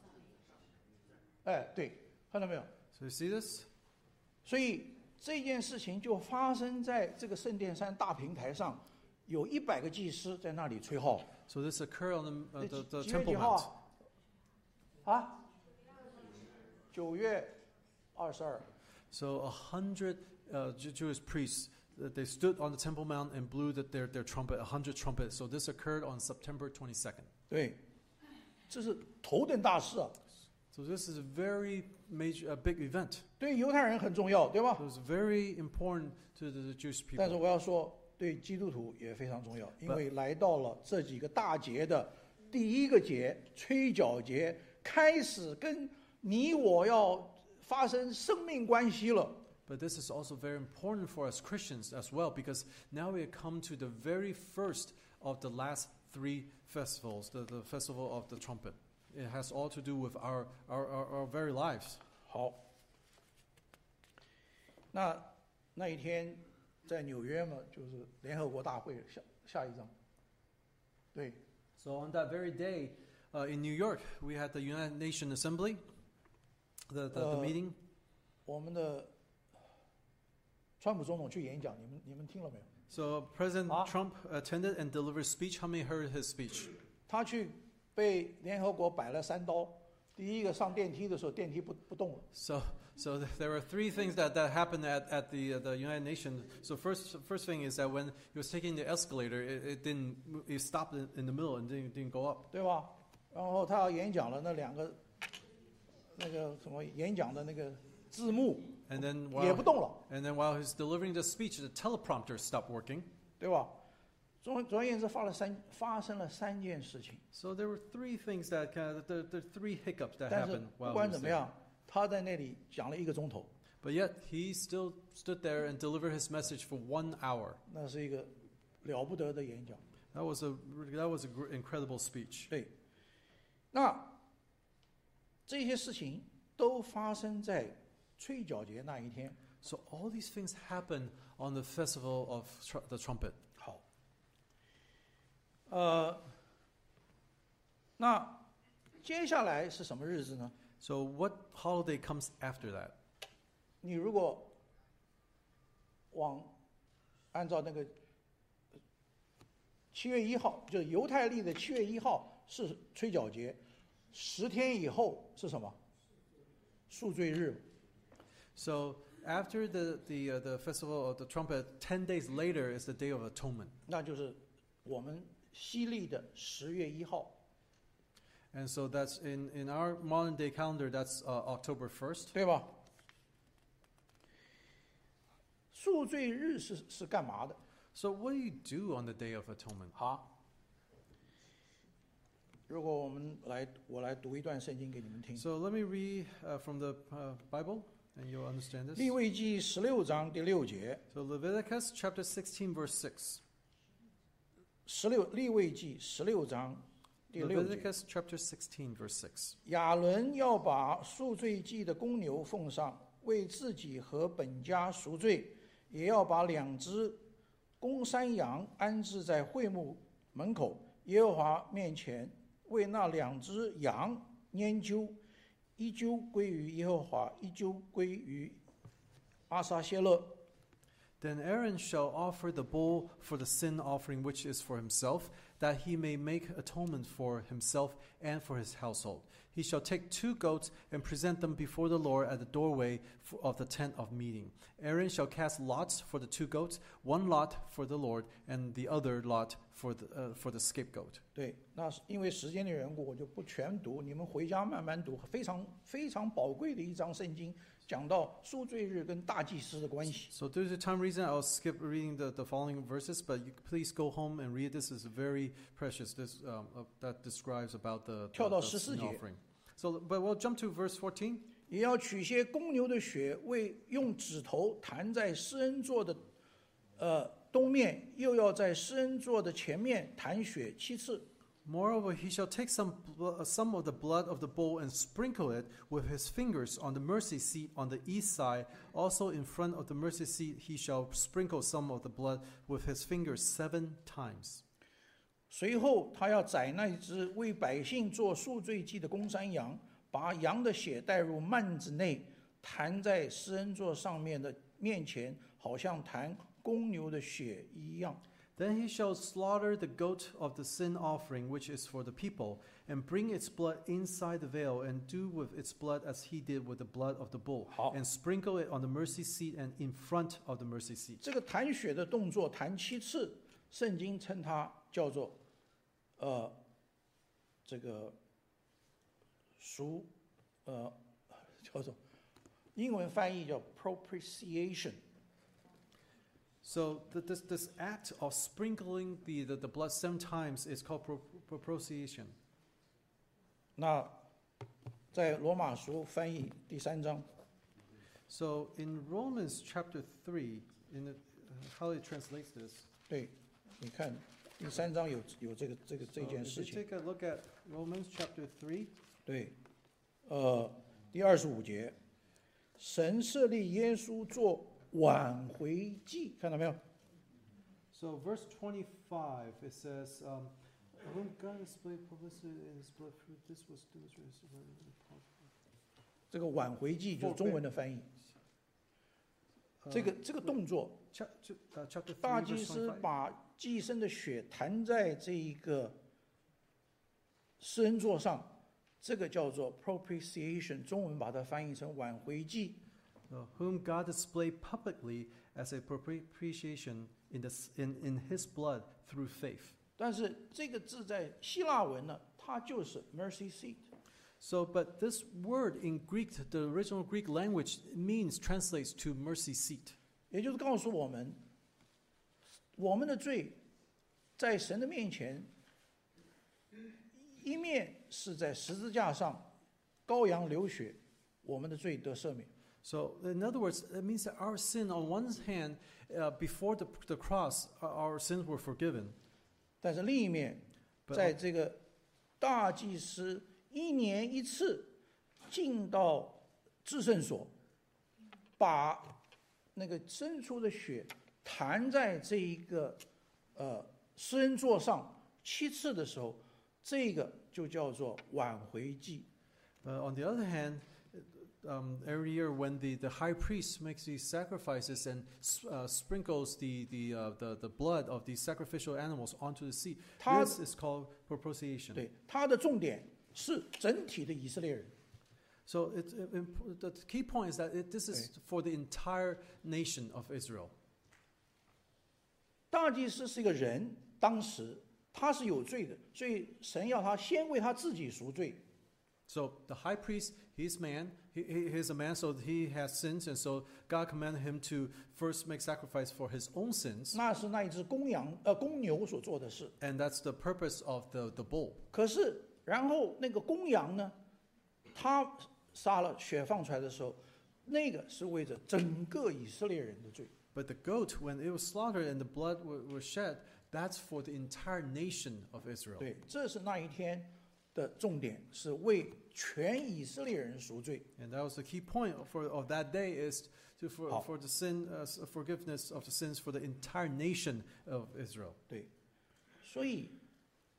哎，对，看到没有？ So you see this? 所以这件事情就发生在这个圣殿山大平台上，有100个祭司在那里吹号。 So this occurred on the 几月 Temple 几号 Mount. 啊？9月22。 So 100 Jewish priests, they stood on the Temple Mount and blew their trumpet, 100 trumpets. So this occurred on September 22nd. 对，这是头等大事啊， So this is a very major, big event. 对犹太人很重要，对吧 It？was very important to the Jewish 但是 people. 我要说，对基督徒也非常重要，因为来到了这几个大节的第一个节吹角节，开始跟你我要发生生命关系了。 But this is also very important for us Christians as well, because now we come to the very first of the last 3 festivals, the festival of the trumpet. It has all to do with our very lives. 好，那一天在纽约嘛，就是联合国大会，下一章。对， So on that very day, in New York, we had the United Nations Assembly, the meeting. 我们的川普总统去演讲，你们听了没有？ So President Ah. Trump attended and delivered speech. How many heard his speech? 他去被联合国摆了3刀。第一个上电梯的时候，电梯不动了。 So there were 3 things that happened at the United Nations. So first thing is that when he was taking the escalator, it stopped in the middle and didn't go up. 对吧？然后他要演讲了，那2个那个什么演讲的那个字幕 And then 也 while 不动了， while he's delivering the speech, the teleprompter stopped working. 对吧？总而言之，发生了3件事情。 So there were 3 things that the 3 hiccups that 但是 happened 不 while he 管 was 怎么 there. 样，他在那里讲了1个钟头， But yet he still stood there and delivered his message for 1 hour. 那是一个了不得的演讲。 That was a incredible speech. 对，那这些事情都发生在吹角节那一天。 So all these things happen on the festival of the trumpet. 好，那接下来是什么日子呢？ So what holiday comes after that? 你如果按照那个7月1号，就是犹太历的7月1号是吹角节，10天以后是什么？赎罪日。 So after the festival of the trumpet, 10 days later is the Day of Atonement. 那就是我们西历的10月1号。 And so that's in our modern day calendar, that's October 1st. 对吧？赎罪日是干嘛的？ So what do you do on the Day of Atonement? 好，如果我来读一段圣经给你们听，《 So let me read from the Bible, and you'll understand this. 利未记16章第6节， So Leviticus chapter 16, verse 6. 利未记16章第6节， Leviticus chapter 16, verse 6. 亚伦要把赎罪祭的公牛奉上，为自己和本家赎罪，也要把2只公山羊安置在会幕门口耶和华面前，为那2只羊拈阄，一阄归于耶和华，一阄归于阿撒谢勒。 Then Aaron shall offer the bull for the sin offering which is for himself, that he may make atonement for himself and for his household. He shall take 2 goats and present them before the Lord at the doorway of the tent of meeting. Aaron shall cast lots for the 2 goats, 1 lot for the Lord, and the other lot for the scapegoat. 对，那是因为时间的缘故，我就不全读，你们回家慢慢读，非常非常宝贵的一章圣经，讲到赎罪日跟大祭司的关系。 So due to time reason, I'll skip reading the following verses, but you please go home and read. This is very precious. This that describes about the 跳到 sin 14节。 offering. So, but we'll jump to verse 14. 也要取些公牛的血，用指头弹在施恩座的东面，又要在施恩座的前面弹血7次。 Moreover, he shall take some of the blood of the bull and sprinkle it with his fingers on the mercy seat on the east side. Also in front of the mercy seat, he shall sprinkle some of the blood with his fingers 7 times. 随后，他要宰那一只为百姓做赎罪祭的公山羊，把羊的血带入幔子内，弹在施恩座上面的面前，好像弹公牛的血一样。 Then he shall slaughter the goat of the sin offering, which is for the people, and bring its blood inside the veil, and do with its blood as he did with the blood of the bull, 好。 and sprinkle it on the mercy seat and in front of the mercy seat. 这个弹血的动作弹7次，圣经称它叫做这个叫做英文翻译叫 propitiation。 So this act of sprinkling the blood 7 times is called propitiation. 那在罗马书翻译第3章， So in Romans chapter 3, in the, how it translates this, 对，你看第3章有这件 if 事 you 情， take a look at Romans chapter 3, 对，第25节，神设立耶稣做挽回祭，看到没有？ so verse 25, it says, when God displayed publicity in his blood fruit, this was demonstrated. 这个挽回祭就是中文的翻译。这个动作， Chapter 大 3, 祭 verse 司 25. 把祭牲的血弹在这一个施恩座上，这个叫做 propitiation， 中文把它翻译成挽回祭。 Whom God displayed publicly as a propitiation in his blood through faith. 但是这个字在希腊文呢，它就是 mercy seat。 So, but this word in Greek, the original Greek language, translates to mercy seat. 也就是告诉我们，我们的罪在神的面前，一面是在十字架上，羔羊流血，我们的罪得赦免。 So, in other words, it means that our sin, on one hand, before the cross, our sins were forgiven. 但是另一面， But- 在这个大祭司1年1次进到至圣所，把那个伸出的血弹在这一个施恩座上7次的时候，这个就叫做挽回祭。 On the other hand, every year when the high priest makes these sacrifices and sprinkles the blood of these sacrificial animals onto the seat, 他- this is called propitiation. 对，它的重点是整体的以色列人。 So the key point is that this is for the entire nation of Israel. 大祭司是一个人，当时他是有罪的，所以神要他先为他自己赎罪。 So the high priest, he's man, he's a man, so he has sins, and so God commanded him to first make sacrifice for his own sins, 那是那一只公牛所做的事。 and that's the purpose of the bull. 可是，然后那个公羊呢，他杀了血放出来的时候，那个是为着整个以色列人的罪。 But the goat, when it was slaughtered and the blood was shed, that's for the entire nation of Israel. 对，这是那一天的重点，是为全以色列人赎罪。 And that was the key point of that day is 好。 for the sin forgiveness of the sins for the entire nation of Israel. 对，所以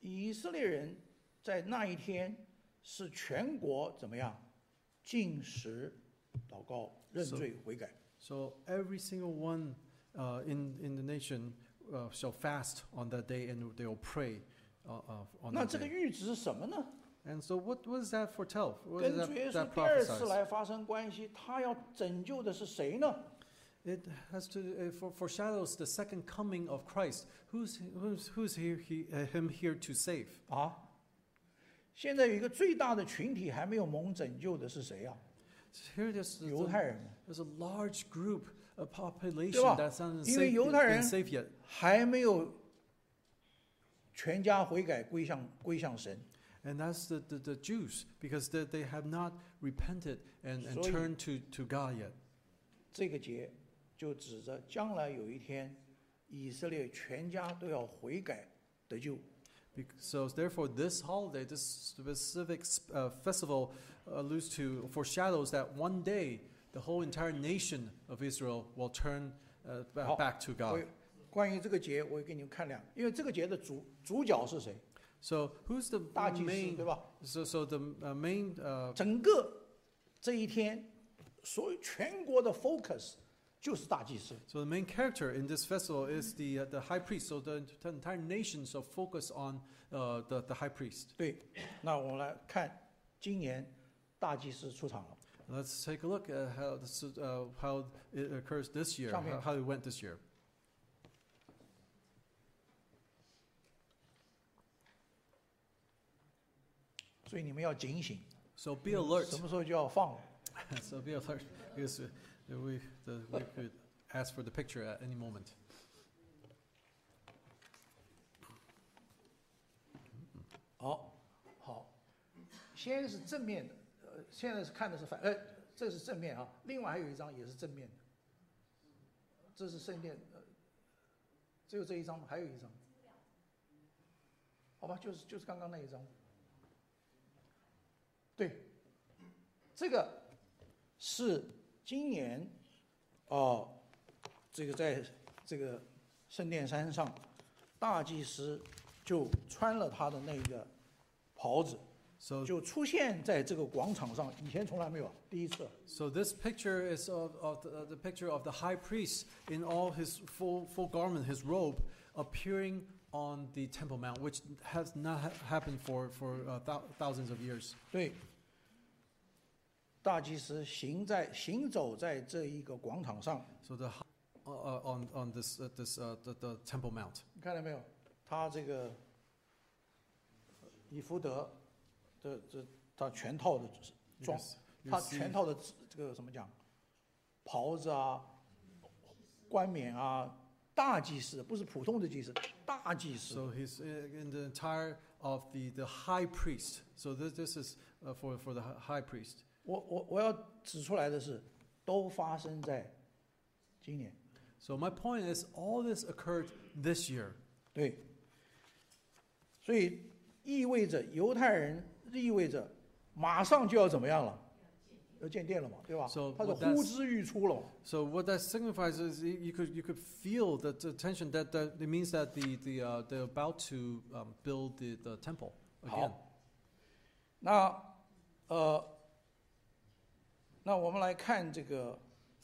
以色列人在那一天是全国怎么样？禁食、祷告、认罪、悔改。 So every single one in the nation shall fast on that day, and they will pray on 那 that 这个 day. 预指是什么呢？ And so what does that foretell? What 跟 does 主耶 that 稣第二次 prophesies? 来发生关系，他要拯救的是谁呢？ It has to foreshadows the second coming of Christ. Who's him here to save? 啊，现在有一个最大的群体还没有蒙拯救的是谁啊？ Here there's 犹太人 there's a large group, a 对 population 吧？ that hasn't 因为犹太人 been saved yet. 还没有全家悔改归向神， And that's the Jews, because they have not repented and 所以 turned to God yet. 这个节就指着将来有一天，以色列全家都要悔改得救。 So therefore, this holiday, this specific festival, foreshadows that one day the whole entire nation of Israel will turn 好 back to 我 God. 关于这个节，我也给你们看两，因为这个节的主角是谁？ So who's the 大祭司， main? 对吧？ So the main 整个这一天，所有全国的 focus 就是大祭司。 so the main character in this festival is the high priest. So the entire nation shall focus on the high priest. 对，那我们来看今年大祭司出场了。 Let's take a look at how it occurs this year, 上面。 how it went this year. 所以你们要警醒， So be alert. 什么时候就要放了。 So be alert, because we could ask for the picture at any moment. 好，先是正面的，现在是看的是这是正面啊，另外还有一张也是正面的，这是圣殿，只有这一张吗？还有一张，好吧，就是刚刚那一张，对，这个是今年这个在这个圣殿山上，大祭司就穿了他的那个袍子， So 就出现在这个广场上，以前从来没有，第一次。 So this picture is of the picture of the high priest in all his full garment, his robe, appearing on the Temple Mount, which has not happened for thousands of years. 对，大祭司行走在这一个广场上， So on this the Temple Mount. 你看到没有？他这个以弗德的他全套的装， You 他 see- 全套的这个怎么讲？袍子啊，冠冕啊，大祭司不是普通的祭司，大祭司。 So he's in the entire of the high priest. So this is for the high priest. 我要指出来的是，都发生在今年。 So my point is, all this occurred this year. 对，所以意味着犹太人意味着马上就要怎么样了？要建殿了嘛，对吧？ So 他是 what that's- 呼之欲出了嘛。 So what that signifies is you could feel the tension that it means that they're about to build the temple again. 好，那我们来看这个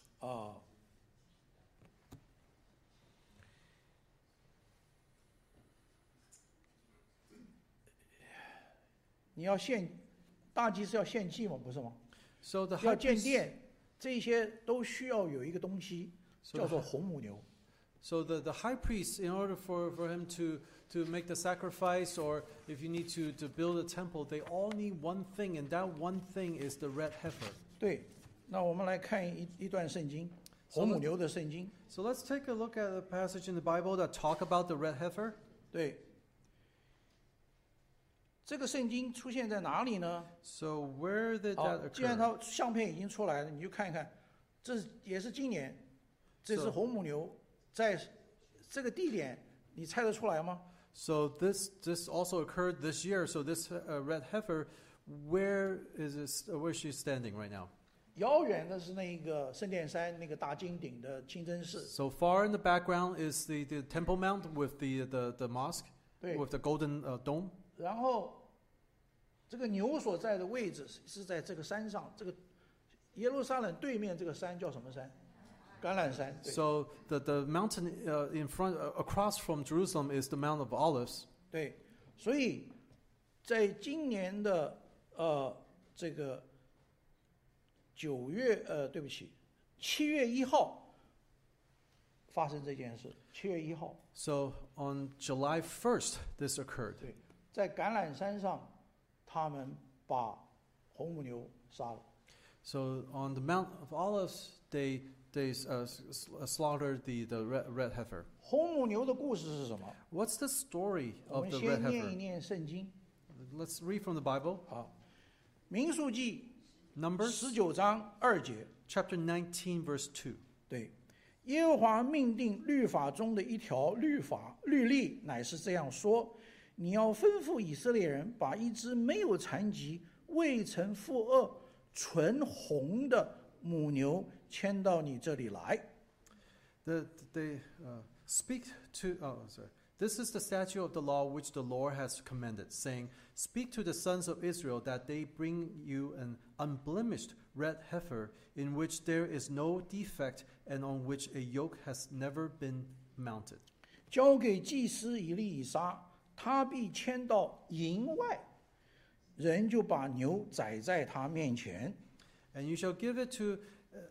你要大祭司要献祭嘛，不是吗？ So the 要 high 建 priest, 殿，这些都需要有一个东西 So 叫 the 做红母牛。 So the high priest, in order for him to make the sacrifice, or if you need to build a temple, they all need one thing, and that one thing is the red heifer. 对，那我们来看一段圣经，红母牛的圣经。 So let's take a look at a passage in the Bible that talk about the red heifer. 对，这个圣经出现在哪里呢？ So where did 好， that 既然 occur? 它相片已经出来了，你就看一看，这也是今年，这只 So- 红母牛在这个地点，你猜得出来吗？ So this also occurred this year. So this red heifer, where is she standing right now? 遥远的是那个圣殿山那个大金顶的清真寺， So far in the background is the Temple Mount with the mosque. 对， with the golden dome. 然后这个牛所在的位置是在这个山上，这个耶路撒冷对面这个山叫什么山？橄榄山。对 So the mountain in front, across from Jerusalem, is the Mount of Olives. 对，所以在今年的这个7月1号发生这件事。7月1号， So on July 1st, this occurred. 对，在橄榄山上，他们把红母牛杀了。 So on the Mount of Olives, they slaughtered the red heifer. 红母牛的故事是什么？ What's the story 我 of 们 the 先 red 念一 heifer? 念圣经。 Let's read from the Bible. 好，民数记 Numbers 19章2节。 chapter 19, verse 2. 对，耶和华命定律法中的一条律例，乃是这样说：你要吩咐以色列人，把一只没有残疾、未曾负恶、纯红的母牛牵到你这里来。 They speak to. Oh, sorry. This is the statute of the law which the Lord has commanded, saying, "Speak to the sons of Israel that they bring you an unblemished red heifer, in which there is no defect, and on which a yoke has never been mounted." 交给祭司以利以撒，他必牵到营外，人就把牛宰在他面前。 And you shall give it to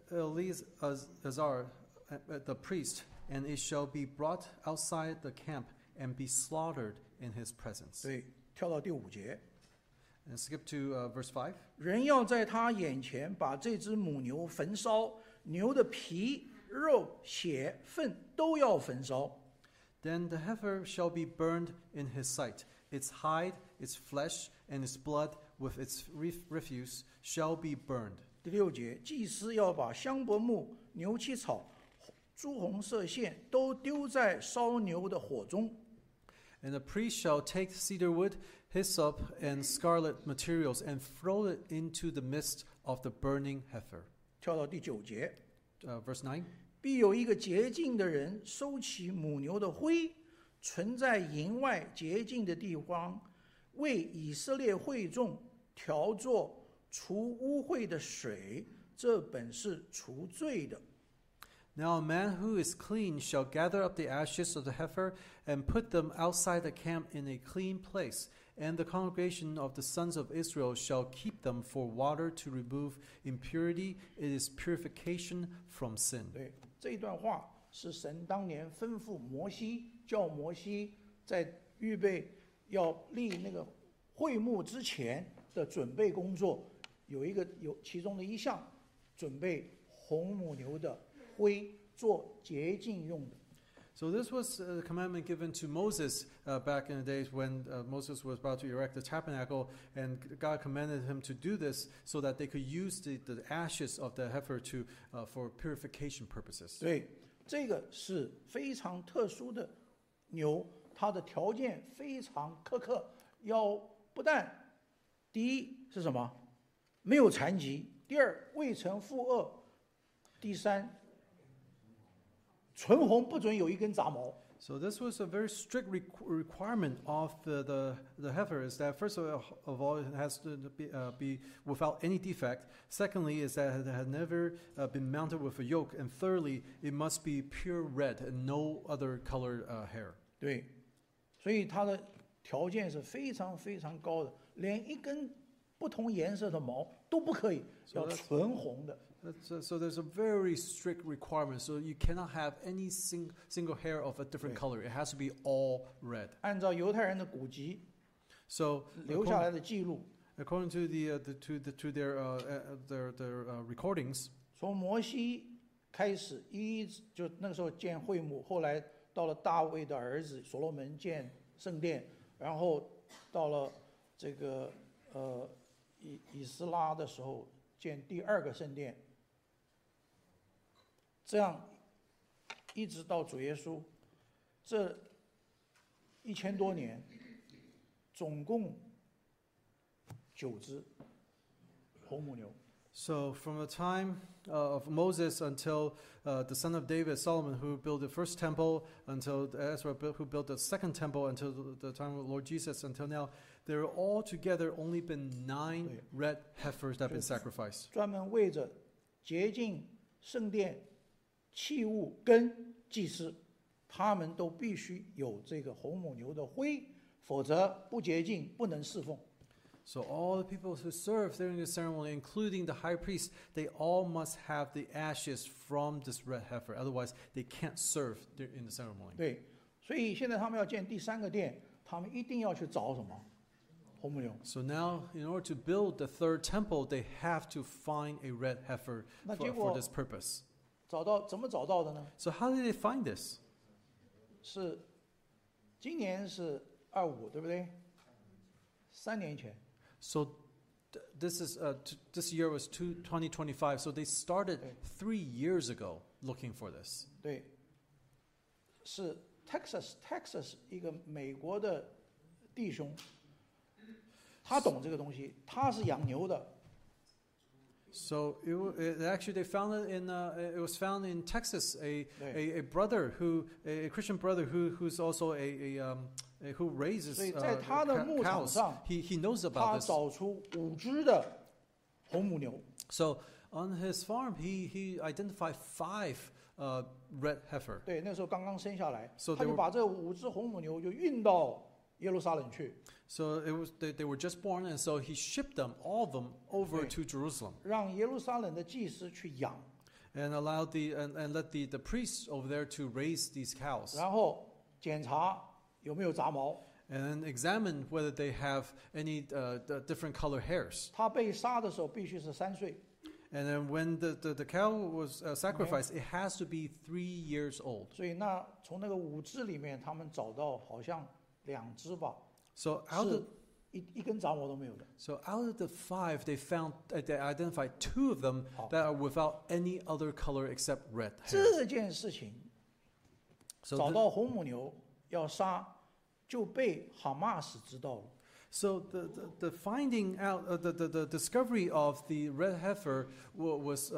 Eleazar, the priest, and it shall be brought outside the camp and be slaughtered in his presence. 对，跳到第5节， And skip to verse 5. 人要在他眼前把这只母牛焚烧，牛的皮、肉、血、粪都要焚烧。 Then the heifer shall be burned in his sight. Its hide, its flesh, and its blood with its refuse shall be burned. 第6节，祭司要把香柏木、牛膝草、朱红色线都丢在烧牛的火中。 And the priest shall take cedar wood, hyssop, and scarlet materials and throw it into the midst of the burning heifer. 跳到第9节， Verse 9. 必有一个洁净的人收起母牛的灰，存在营外洁净的地方，为以色列会众调作除污秽的水，这本是除罪的。 Now a man who is clean shall gather up the ashes of the heifer and put them outside the camp in a clean place, and the congregation of the sons of Israel shall keep them for water to remove impurity. It is purification from sin. 对，这一段话是神当年吩咐摩西，叫摩西在预备要立那个会幕之前的准备工作，有其中的一项，准备红母牛的灰做洁净用的。 So this was a commandment given to Moses back in the days when Moses was about to erect the tabernacle, and God commanded him to do this so that they could use the ashes of the heifer for purification purposes. 对，这个是非常特殊的牛，它的条件非常苛刻，要不但第一是什么，没有残疾；第二未曾负恶；第三纯红不准有一根杂毛。 So this was a very strict requirement of the heifer. Is that first of all, it has to be without any defect. Secondly, is that it had never been mounted with a yoke. And thirdly, it must be pure red and no other colored hair. 对，所以它的条件是非常非常高的，连一根不同颜色的毛都不可以，要纯红的。 So there's a very strict requirement. So you cannot have any single hair of a different color. It has to be all red. 按照犹太人的古籍 So 留下来的记录， according to their recordings, 从摩西开始，就那个时候建会幕，后来到了大卫的儿子所罗门建圣殿，然后到了这个以斯拉的时候建第2个圣殿，这样一直到主耶稣，这1000多年，总共9只红母牛。 So from the time of Moses until the son of David, Solomon, who built the first temple, until Ezra, who built the second temple, until the time of Lord Jesus, until now, there are all together only been 9 red heifers that have been sacrificed. 专门为着洁净圣殿器物跟祭司，他们都必须有这个红母牛的灰，否则不洁净，不能侍奉。 So all the people who serve during the ceremony, including the high priest, they all must have the ashes from this red heifer. Otherwise, they can't serve in the ceremony. 对，所以现在他们要建第3个殿，他们一定要去找什么？红母牛。 So now, in order to build the third temple, they have to find a red heifer for this purpose. 怎么找到的呢？ So how did they find this? 是今年是25，对不对？3年前。 So this year was 2025. So they started 3 years ago looking for this. 对，是 Texas 一个美国的弟兄，他懂这个东西，他是养牛的。 So actually they found it it was found in Texas a brother a Christian brother who's also who raises 所以在他的牧场 cows. 上， He knows 他 about this. 找出5只的红母牛。 So on his farm he identified 5 red heifer. 对，那时候刚刚生下来， So 他就把这5只红母牛就运到耶路撒冷去， So it was they were just born, and so he shipped them all of them over Okay. to Jerusalem 让耶路撒冷的祭司去养， and allowed and let the priests over there to raise these cows 然后检查有没有杂毛。 and then examine whether they have any the different color hairs. 他被杀的时候必须是3岁， And then when the cow was sacrificed, it has to be 3 years old. 所以那从那个5只里面，他们找到好像2只吧， So out 是 of 一根杂毛都没有的。 so out of the 5, they identified 2 of them 好。 that are without any other color except red hair. 这件事情 So 找到红母牛要杀，就被哈马斯知道了。 So the finding out the discovery of the red heifer was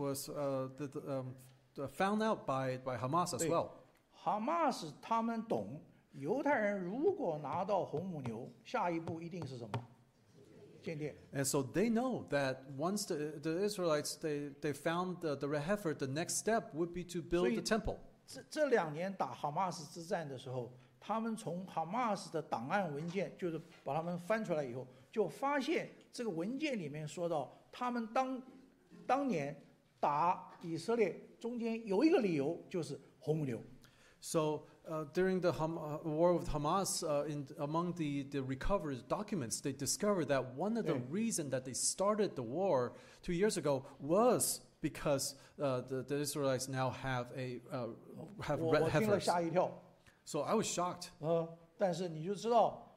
found out by Hamas as 对。 well. 哈马斯他们懂，犹太人如果拿到红母牛，下一步一定是什么？建殿。 And so they know that once the Israelites they found the red heifer, the next step would be to build the temple. 这2年打哈马斯之战的时候，他们从哈马斯的档案文件，就是把他们翻出来以后，就发现这个文件里面说到，他们当年打以色列中间有一个理由就是红母牛。 So during the war with Hamas, among the recovered documents, they discovered that one of the Yeah. reasons that they started the war 2 years ago was because the Israelites now have have 我 red 听了 heifers. 吓一跳， So I was shocked. 但是你就知道，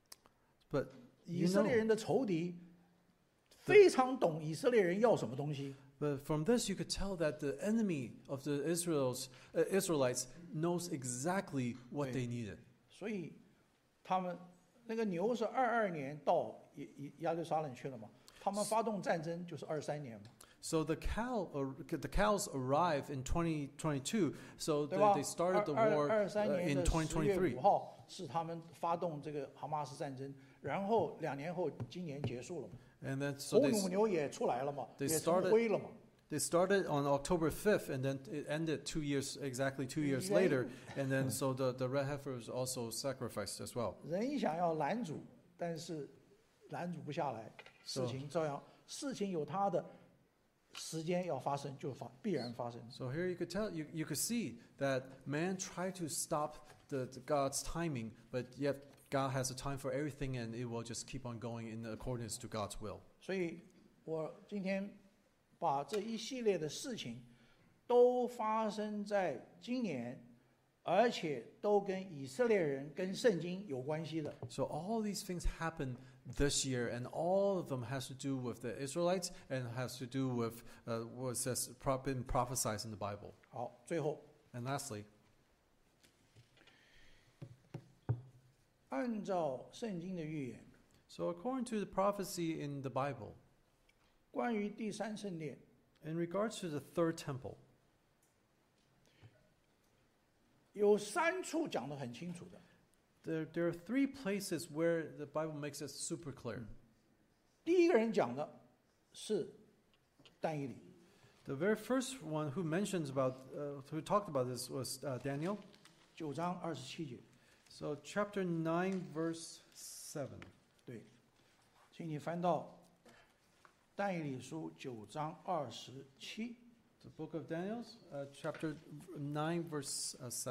But 以 you 色列 know, 人的仇敌非常懂以色列人要什么东西。 but from this you could tell that the enemy of the Israelites knows exactly what Yeah. they needed. 所以他们那个牛是22年到亚历山冷去了嘛，他们发动战争就是23年嘛， So the cows arrived in 2022. So 对吧？ they started the war 23年 in 的10月 2023. 5号是他们发动这个哈马斯战争，然后2年后今年结束了嘛， And then so 红母牛也出来了嘛， they 也成 started- 灰了嘛。 they started on October 5th, and then it ended exactly 2 years Yeah. later. And then so the red heifer was also sacrificed as well. 人想要拦阻，但是拦阻不下来，事情照样，事情有它的时间要发生，就必然发生。 So here you could see that man tried to stop the God's timing, but yet God has a time for everything, and it will just keep on going in accordance to God's will. 所以我今天把这一系列的事情都发生在今年，而且都跟以色列人、跟圣经有关系的。 So all these things happened this year, and all of them has to do with the Israelites and has to do with what has been prophesied in the Bible. 好，最后 And lastly, 按照圣经的预言， so according to the prophecy in the Bible, 关于第三圣殿， In regards to the third temple, 有3处讲得很清楚的。 there are 3 places where the Bible makes it super clear. 第一个人讲的是但以理， The very first one who mentions about, who talked about this was Daniel. 9章27节。 So chapter 9, verse 7. 对，请你翻到但以理书9章27。 The book of Daniel, chapter 9, verse 7.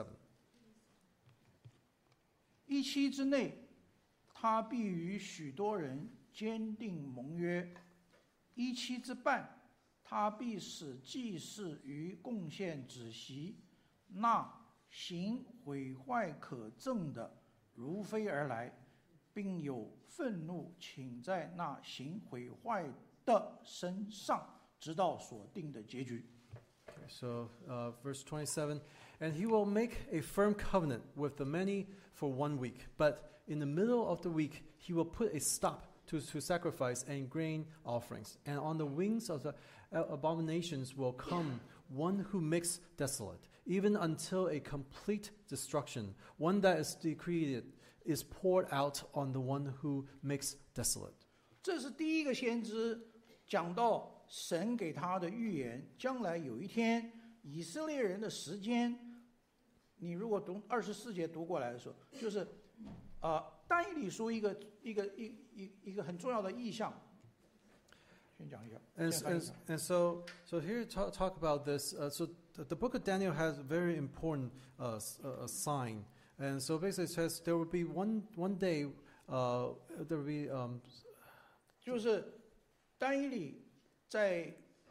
1期之内，他必与许多人坚定盟约；1期之半，他必使祭祀与贡献止息。那行毁坏可憎的如飞而来，并有愤怒倾在那行毁坏的身上，直到所定的结局。 Okay, so verse 27, and he will make a firm covenant with the many for 1 week, but in the middle of the week he will put a stop to sacrifice and grain offerings, and on the wings of the abominations will come one who makes desolate, even until a complete destruction, one that is decreed is poured out on the one who makes desolate. 这是第一个先知讲到神给他的预言，将来有一天以色列人的时间，你如果读24节读过来的时候，就是但以理书一个很重要的意象。先讲一下。 And so here talk about this. So the book of Daniel has a very important a sign. And so basically it says there will be one day, there will be 就是但以理在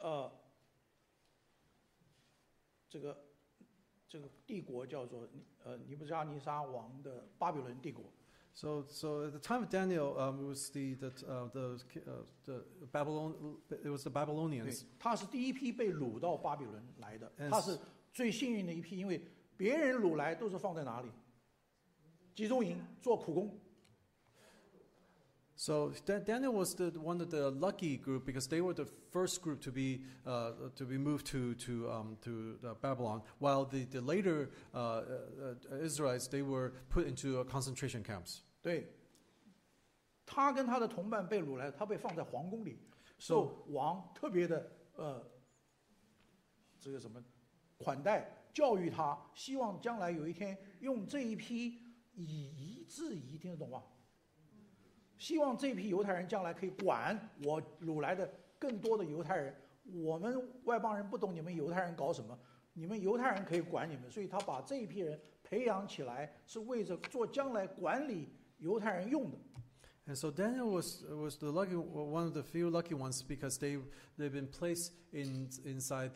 这个帝国叫做尼布甲尼撒王的巴比伦帝国。 So at the time of Daniel, it was the Babylon. It was the 对 Babylonians.， 他是第一批被掳到巴比伦来的， And 他是最幸运的一批，因为别人掳来都是放在哪里？集中营做苦工。 So Daniel was one of the lucky group because they were the first group to be moved to Babylon, while the later Israelites they were put into concentration camps. 对，他跟他的同伴被掳来，他被放在皇宫里，受王特别的这个什么款待，教育他，希望将来有一天用这一批以夷制夷，听得懂吗？希望这批犹太人将来可以管我掳来的更多的犹太人。我们外邦人不懂你们犹太人搞什么，你们犹太人可以管你们，所以他把这一批人培养起来，是为着做将来管理犹太人用的。 And so Daniel was the lucky one of the few lucky ones because they've been placed inside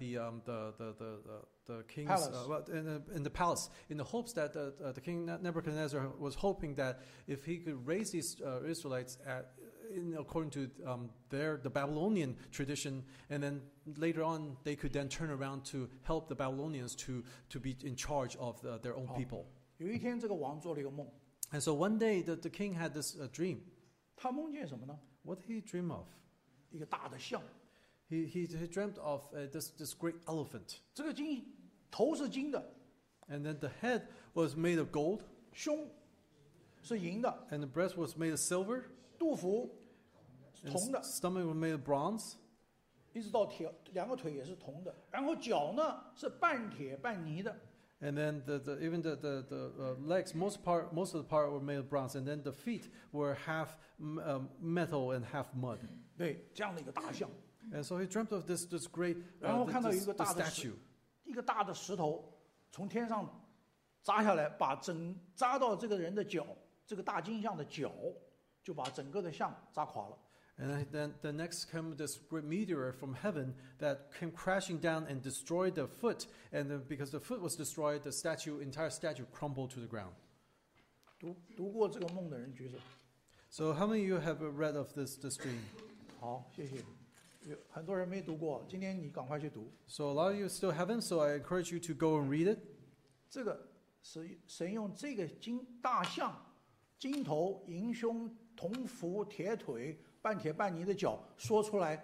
the king's Palace. In the palace in the hopes that the king Nebuchadnezzar was hoping that if he could raise these Israelites according to the Babylonian tradition, and then later on they could then turn around to help the Babylonians to be in charge of their own people. 有一天，这个王做了一个梦， And so one day the king had this dream. 他梦见什么呢？ What did he dream of? 一个大的象， He dreamt of this great elephant, 这个头是金的， and then the head was made of gold, 胸是银的， and the breast was made of silver, 肚腹是 and 铜的， stomach was made of bronze, 一直到两个腿也是铜的，然后脚呢是半铁半泥的。 and then even the legs, most of the part were made of bronze, and then the feet were half metal and half mud. 对，这样的一个大象， And so he dreamt of this great 然后看到一 this 个大的 statue. 一个大的石头从天上砸下来，把砸到这个人的脚，这个大金像的脚，就把整个的像砸垮了。 And then the next came this great meteor from heaven that came crashing down and destroyed the foot. And then because the foot was destroyed, the entire statue crumbled to the ground. 读过这个梦的人举手。 So how many of you have read of this dream? 好，谢谢。有很多人没读过，今天你赶快去读。 So a lot of you still haven't, so I encourage you to go and read it. 这个是神用这个大象、金头、银胸、铜腹、铁腿、半铁半泥的脚说出来，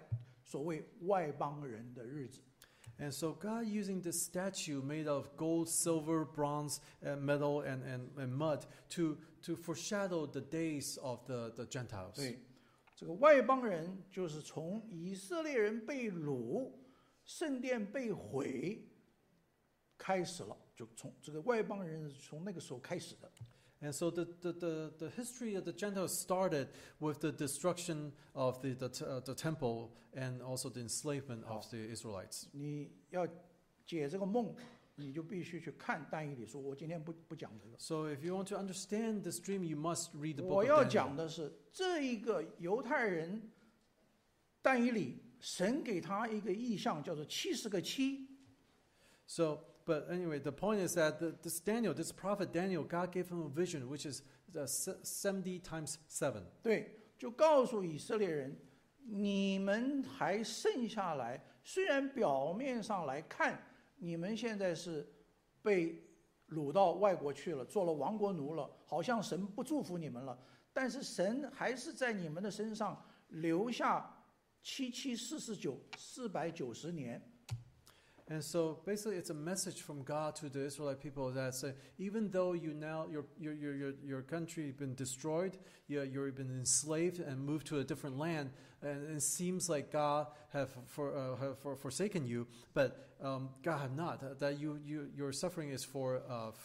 所谓外邦人的日子。 And so God using this statue made of gold, silver, bronze, metal, and mud to foreshadow the days of the Gentiles. 对，这个外邦人就是从以色列人被掳、圣殿被毁开始了，就从这个外邦人是从那个时候开始的。 And so the history of the Gentiles started with the destruction of the temple and also the enslavement of the Israelites. 你要解这个梦，你就必须去看但以理书。我今天不讲这个。 So if you want to understand this dream, you must read the 我 book 要 of 讲 Daniel. 的是这一个犹太人但以理，神给他一个意象，叫做70个七。 So, but anyway, the point is that this prophet Daniel, God gave him a vision, which is 70 times 7. 对，就告诉以色列人，你们还剩下来，虽然表面上来看，你们现在是被掳到外国去了，做了亡国奴了，好像神不祝福你们了，但是神还是在你们的身上留下490年。 And so basically, it's a message from God to the Israelite people that say, even though your country been destroyed, you've been enslaved and moved to a different land, and it seems like God have forsaken you, but God have not. That your suffering is for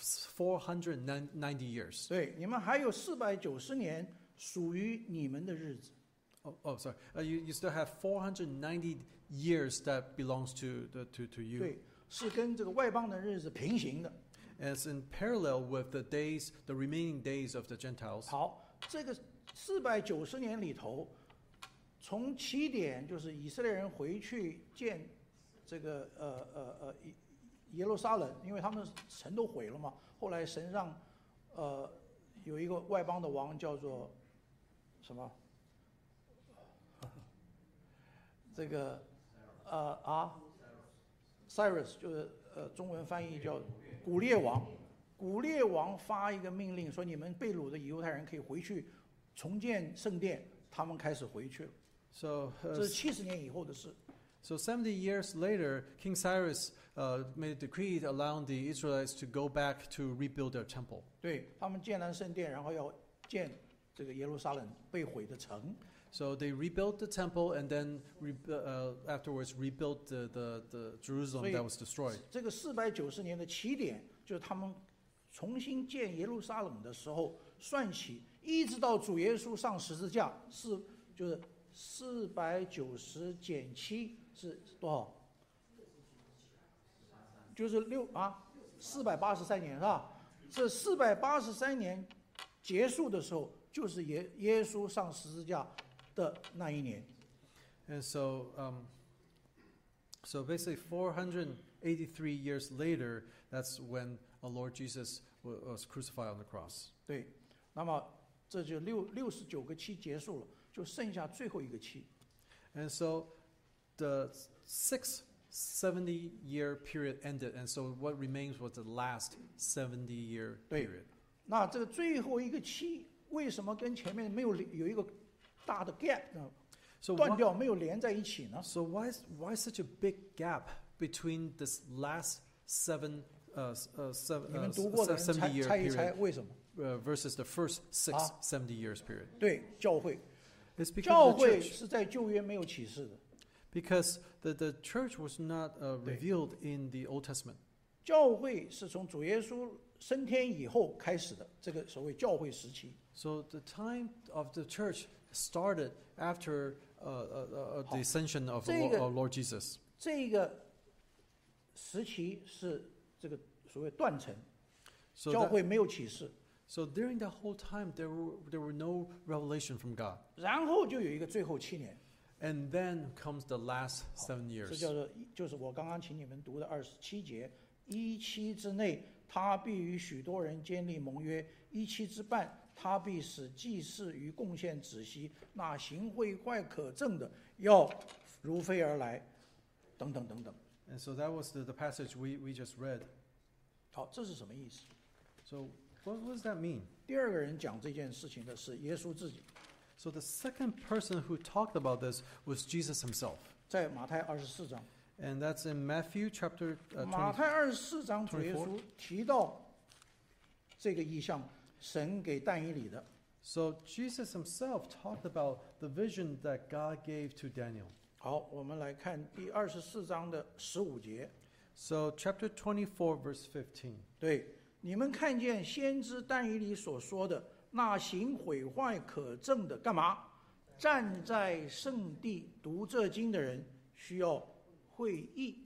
490 years. 对，你们还有490年属于你们的日子。 Oh, sorry. You still have 490 years that belongs to you. 对，是跟这个外邦的日子平行的。 As in parallel with the remaining days of the Gentiles. 好，这个490年里头，从起点就是以色列人回去建这个耶路撒冷，因为他们城都毁了嘛。后来神让有一个外邦的王叫做什么？这个Cyrus 就是中文翻译叫古列王。古列王发一个命令说，你们被掳的犹太人可以回去重建圣殿，他们开始回去了。 So, 这是70年以后的事。 so 70 years later, King Cyrus made a decree allowing the Israelites to go back to rebuild their temple. 对，他们建完圣殿，然后要建这个耶路撒冷被毁的城。 So they rebuilt the temple and then afterwards rebuilt the Jerusalem that was destroyed. 这个490年的起点，就是他们重新建耶路撒冷的时候算起，一直到主耶稣上十字架，就是490减7是多少？就是483年是吧？这483年结束的时候，就是耶稣上十字架的那一年。 And so, so basically 483 years later, that's when our Lord Jesus was crucified on the cross. 对，那么这就69个七结束了，就剩下最后一个七。 And so the 70-year period ended, and so what remains was the last 70-year 对 period. 那这个最后一个七为什么跟前面没有一个大的 gap 呢？ So 断掉没有连在一起呢？ So why such a big gap between this last 70 你们读过的人 year 猜一猜 period 为什么？ versus the first 70 years period? 对，教会， It's because 教 of the 会 church. 是在旧约没有启示的， Because the church was not revealed in the Old Testament. 教会是从主耶稣升天以后开始的，这个所谓教会时期。 So the time of the church started after the ascension of our Lord Jesus. 这个时期是这个所谓断层， So 教会没有启示， so during that whole time, there were no revelation from God. 然后就有一个最后7年， And then comes the last 7 这 years. 叫做就是我刚刚请你们读的27节，17之内，他必与许多人建立盟约；17之半，他必使祭祀与贡献止息。那行毁坏可证的，要如飞而来，等等等等。 And so that was the passage we just read. 好，这是什么意思？ So what does that mean? 第二个人讲这件事情的是耶稣自己。 So the second person who talked about this was Jesus himself. 在马太24章。 And that's in Matthew chapter 马 20. 太24章，主耶稣提到这个意象，神给但以理的。 So Jesus himself talked about the vision that God gave to Daniel. 好，我们来看第24章的15节。 So chapter 24, verse 15. 对，你们看见先知但以理所说的那行毁坏可憎的，干嘛？站在圣地读这经的人需要会意。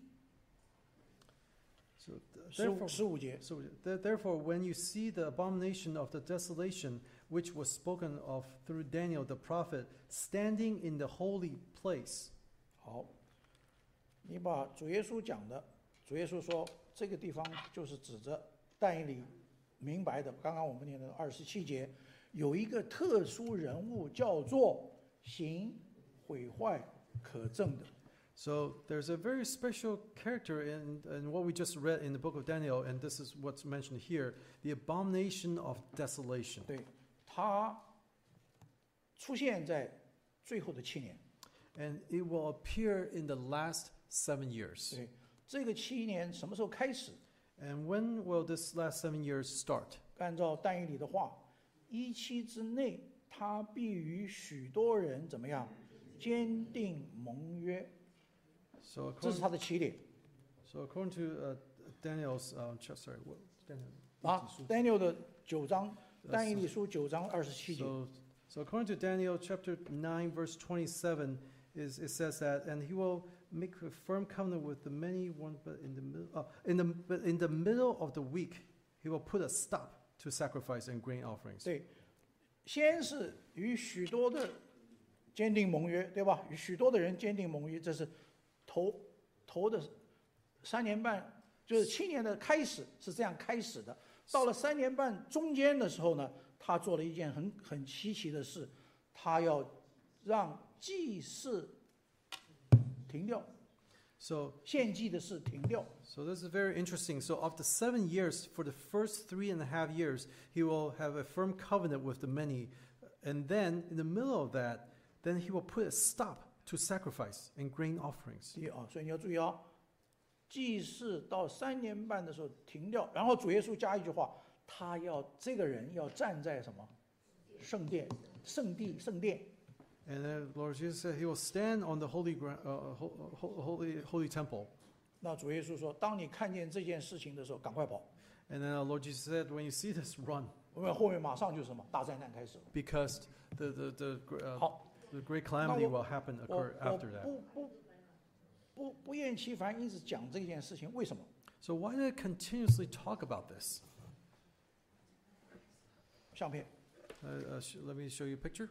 So therefore, 15节。 so therefore, when you see the abomination of the desolation, which was spoken of through Daniel the prophet, standing in the holy place. 好，你把主耶稣讲的，主耶稣说这个地方就是指着但以理明白的。刚刚我们念的27节，有一个特殊人物叫做行毁坏可憎的。 So there's a very special character in what we just read in the book of Daniel, and this is what's mentioned here, the abomination of desolation. 对，他出现在最后的7年。 And it will appear in the last 7 years. 对，这个7年什么时候开始？ And when will this last 7 years start? 按照但以理的话，17之内，他必与许多人怎么样？坚定盟约。 So 这是 according, 他的起点 so according to Daniel's, sorry, what, Daniel? 啊。Daniel 的9章，但以理书9章27节。 So according to Daniel chapter 9 verse 27, it says that, and he will make a firm covenant with the many one, but in the middle of the week, he will put a stop to sacrifice and grain offerings. 对，先是与许多的坚定盟约，对吧？与许多的人坚定盟约，这是头的3年半，就是7年的开始是这样开始的。到了3年半中间的时候呢，他做了一件很稀奇的事，他要让祭祀停掉， So 献祭的事停掉。 So this is very interesting. So of the 7 years, for the first 3.5 years, he will have a firm covenant with the many. And then in the middle of that, then he will put a stop to sacrifice and grain offerings. 所以你要注意啊，祭祀到3年半的时候停掉，然后主耶稣加一句话，他要这个人要站在什么？圣殿、圣地、圣殿。 And then Lord Jesus said he will stand on the holy temple. 那主耶稣说，当你看见这件事情的时候，赶快跑， And then Lord Jesus said, when you see this, run, 因为后面马上就是什么大灾难开始了。 because the 好， great calamity 那我- will happen 我 occur after that. 不厌其烦一直讲这件事情，为什么？ So why do I continuously talk about this? 相片， Let me show you a picture.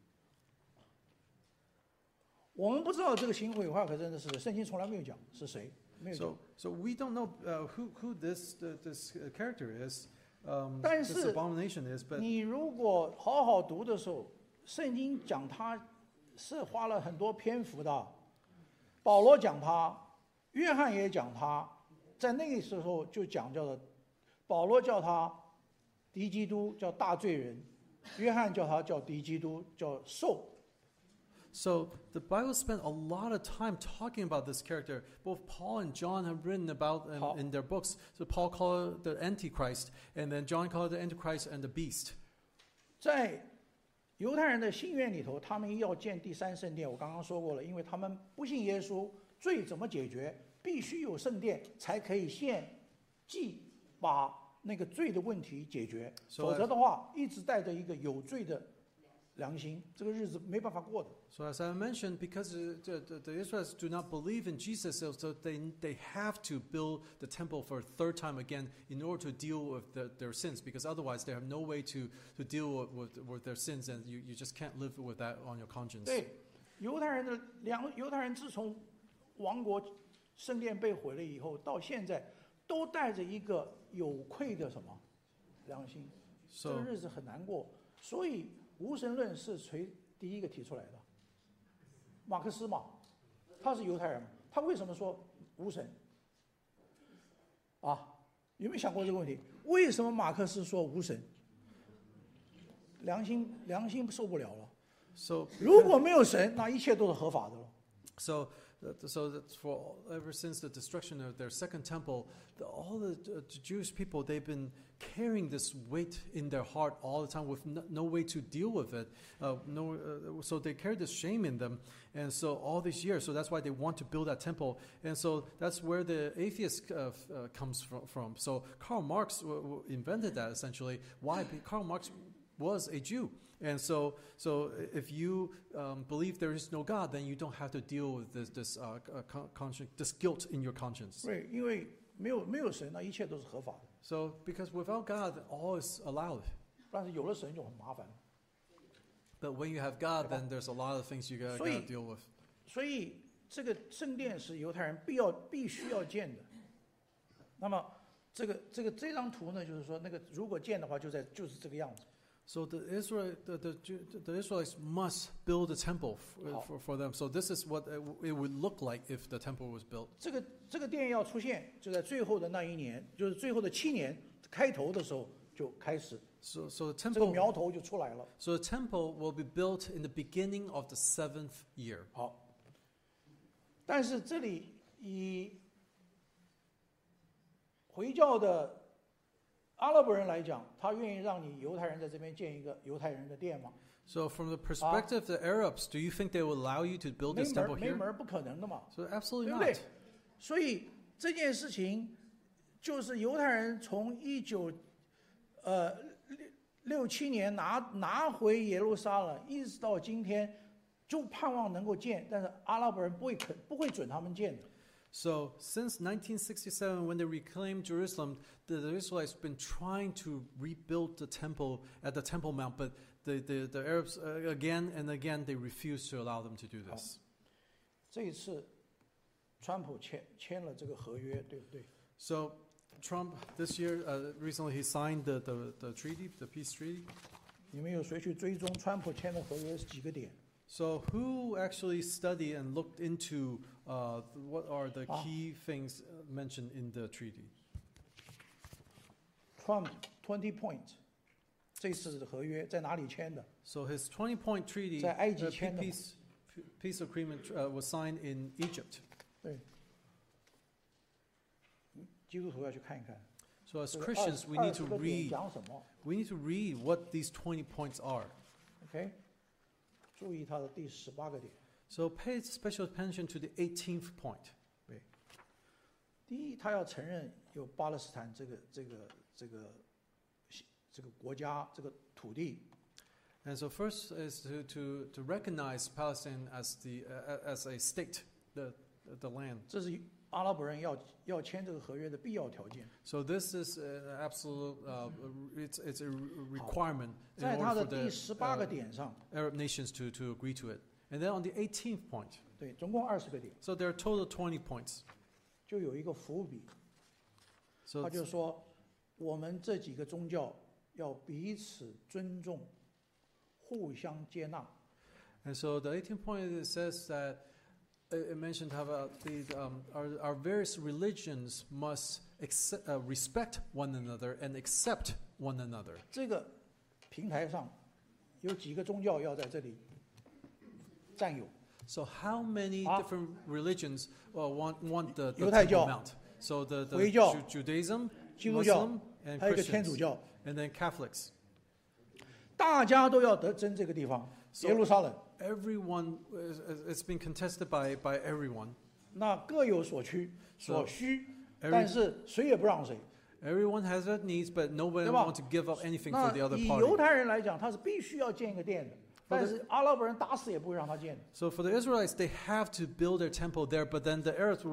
我们不知道这个行毁坏可真的是圣经从来没有讲是谁，没有讲。 So we don't know who this character is, 但 this 是 abomination is, but 你如果好好读的时候，圣经讲他是花了很多篇幅的。保罗讲他，约翰也讲他，在那个时候就讲叫做，保罗叫他敌基督，叫大罪人；约翰叫他叫敌基督，叫兽。 so the Bible spent a lot of time talking about this character. Both Paul and John have written about in their books. So Paul called it the Antichrist, and then John called it the Antichrist and the beast. 在犹太人的心愿里头，他们要建第3圣殿。我刚刚说过了，因为他们不信耶稣，罪怎么解决？必须有圣殿才可以献祭，把那个罪的问题解决。 So 否则的话，一直带着一个有罪的良心，这个日子没办法过的。 So as I mentioned, because the Israelites do not believe in Jesus, so they have to build the temple for a third time again in order to deal with their sins, because otherwise they have no way to deal with their sins, and you just can't live with that on your conscience. 对，犹太人自从王国圣殿被毁了以后，到现在都带着一个有愧的什么良心，这个 So 日子很难过。所以无神论是谁第一个提出来的？马克思嘛，他是犹太人，他为什么说无神？啊，有没有想过这个问题？为什么马克思说无神？良心受不了了。 So 如果没有神，那一切都是合法的了。 So that's for ever since the destruction of their second temple, all the Jewish people, they've been carrying this weight in their heart all the time with no way to deal with it. So they carry this shame in them, and so all these years, so that's why they want to build that temple, and so that's where the atheist comes from. So Karl Marx invented that essentially. Why? Because Karl Marx was a Jew. And so if you believe there is no God, then you don't have to deal with this guilt in your conscience. 对，因为没有神，那一切都是合法的。 So because without God, all is allowed. 但是有了神就很麻烦。 But when you have God, then there's a lot of things you gotta deal with. 所以这个圣殿是犹太人必须要建的。那么这张图呢，就是说那个如果建的话，就是这个样子。 So the Israelites must build a temple for them. So this is what it would look like if the temple was built. 这个殿要出现，就在最后的那一年，就是最后的7年开头的时候就开始。 So the 这个 temple 苗头就出来了。 So the temple will be built in the beginning of the 7th year. 好，但是这里以回教的阿拉伯人来讲，他愿意让你犹太人在这边建一个犹太人的殿吗？ So from the perspective of the Arabs, do you think they will allow you to build 没 this 门 temple 没 here? 门不可能的嘛， So absolutely 对不对 not.？ 所以这件事情就是犹太人从1967年拿回耶路撒冷，一直到今天，就盼望能够建，但是阿拉伯人不会准他们建的。 So since 1967, when they reclaimed Jerusalem, the Israelites have been trying to rebuild the temple at the Temple Mount, but the Arabs again and again they refuse to allow them to do this. 这一次，川普签了这个合约，对不对？ So Trump this year recently he signed the treaty, the peace treaty. 你们有谁去追踪川普签的合约是几个点？ So who actually studied and looked into what are the key things mentioned in the treaty? Trump 20 point， 这次的合约在哪里签的？ So his 20-point treaty, 在埃及签的。 peace agreement was signed in Egypt. 对，基督徒要去看一看。 So as Christians, we need to 20个点 read. 讲什么 We need to read what these 20 points are. ？OK， 注意它的第18个点。 So pay special attention to the 18th point. 对，第一，他要承认有巴勒斯坦这个国家这个土地。 And so first is to recognize Palestine as as a state, the land. 这是阿拉伯人要签这个合约的必要条件。 So this is an absolute, it's a requirement in 在他 order 的 for 第 the 18个点上， Arab nations to agree to it. And then on the 18th point, 对，总共20个点， so there are total 20 points. 就有一个伏笔。 So 他就说，我们这几个宗教要彼此尊重，互相接纳。 And so the 18th point it says that it mentioned how about our various religions must respect one another and accept one another. 这个平台上有几个宗教要在这里占有？ So how many different religions want the 犹太 Temple 教、 Mount? So the 回教、 Judaism, 基督教 Muslim, and 还有一个天主 Christians, 教， and then Catholics. 大家都要得争这个地方，耶路撒冷。 Everyone, it's been contested by everyone. 那各有所需，所需， every- 但是谁也不让谁。 Everyone has their needs, but nobody 对吧？ wants to give up anything 那 for the other 以 party. 犹太人来讲，他是必须要建一个殿的，但是阿拉伯人打死也不会让他建的。 So for the Israelites, they have to build their temple there, but then the Arabs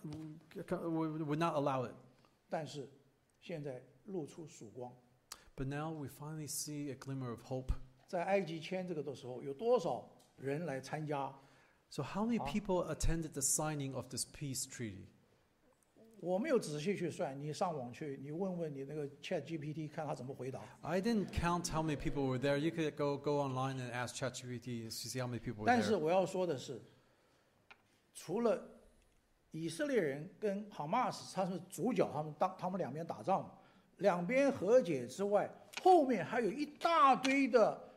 would not allow it. 但是现在露出曙光， But now we finally see a glimmer of hope. 在埃及签这个的时候，有多少人来参加？ So how many people attended the signing of this peace treaty? 我没有仔细去算，你上网去，你问问你那个 Chat GPT，看他怎么回答。 I didn't count how many people were there. You could go online and ask ChatGPT to see how many people were 但是 there. 我要说的是，除了以色列人跟哈马斯他是主角，他们两边打仗，两边和解之外，后面还有一大堆的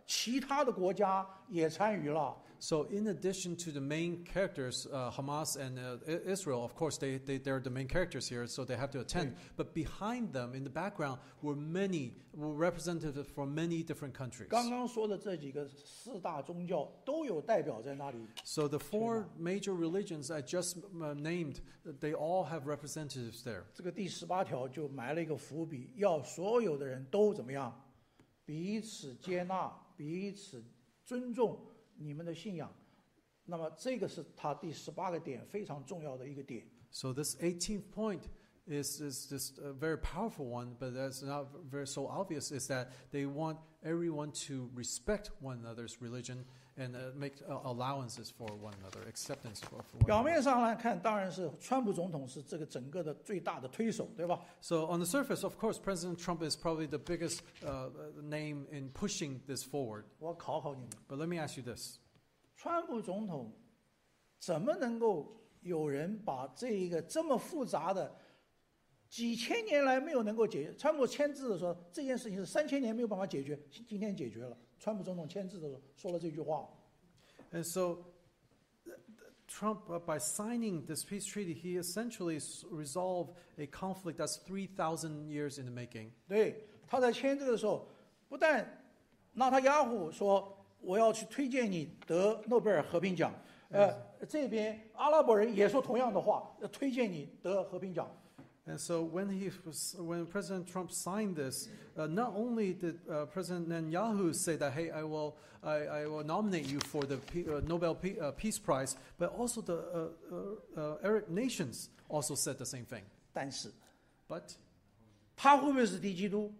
其他的国家也参与了。 So, in addition to the main characters, Hamas and Israel, of course, they're the main characters here, so they have to attend. But behind them, in the background, were representatives from many different countries. 刚刚说的这几个四大宗教都有代表在那里。 So, the four major religions I just named, they all have representatives there. 这个第18条就埋了一个伏笔，要所有的人都怎么样？彼此接纳，彼此尊重你们的信仰。那么这个是他第18个点非常重要的一个点。 So, this 18th point is just a very powerful one, but that's not very so obvious, is that they want everyone to respect one another's religion and make allowances for one another, acceptance for one 表 another. 面上来看，当然是川普总统是这个整个的最大的推手，对吧？ So on the surface, of course, President Trump is probably the biggest name in pushing this forward. 我考考你们， But let me ask you this. 川普总统怎么能够有人把这一个这么复杂的几千年来没有能够解决？川普签字的时候，这件事情是3000年没有办法解决，今天解决了。川普总统签字的时候说了这句话。 And so Trump, by signing this peace treaty, he essentially resolved a conflict that's 3,000 years in the making. 对，他在签这个的时候，不但纳塔亚胡说我要去推荐你得诺贝尔和平奖，这边阿拉伯人也说同样的话，要推荐你得和平奖。 And so when President Trump signed this, not only did President Netanyahu say that, hey, I will nominate you for the Nobel Peace Prize, but also the Arab nations also said the same thing. 但是 But 他会不会是敌基督？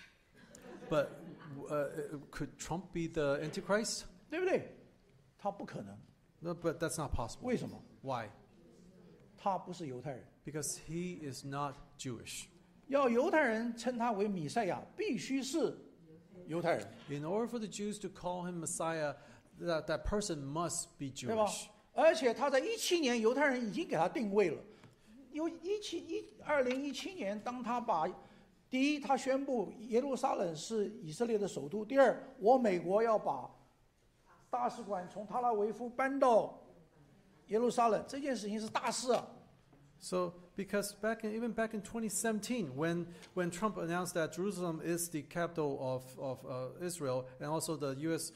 could Trump be the Antichrist? 对不对？他不可能。 No, but that's not possible. 为什么？ Why? 他不是犹太人。 Because he is not Jewish. 要犹太人称他为弥赛亚，必须是犹太人， In order for the Jews to call him Messiah, that person must be 对吧？ Jewish. 而且他在17年，犹太人已经给他定位了。2017年，当他把第一，他宣布耶路撒冷是以色列的首都；第二，我美国要把大使馆从特拉维夫搬到耶路撒冷，这件事情是大事啊。 So, because even back in 2017, when Trump announced that Jerusalem is the capital of Israel, and also the U.S.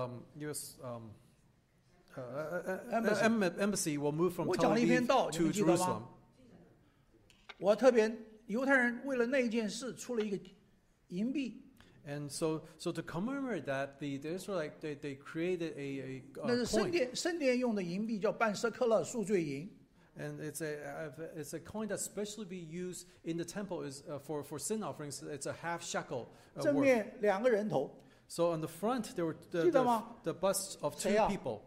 Embassy will move from 我 Tel 讲了一篇 Aviv 道，你 to 们记得 Jerusalem. 吗？我特别犹太人为了那一件事出了一个银币， And so to commemorate that, the Israelites they created a 那是 coin, 圣殿用的银币，叫半舍克勒赎罪银。 and it's a coin that's specially be used in the temple is for sin offerings. It's a half shekel 正 worth. 面2个人头， So on the front there were 记得吗？ the busts of two 谁啊？ people.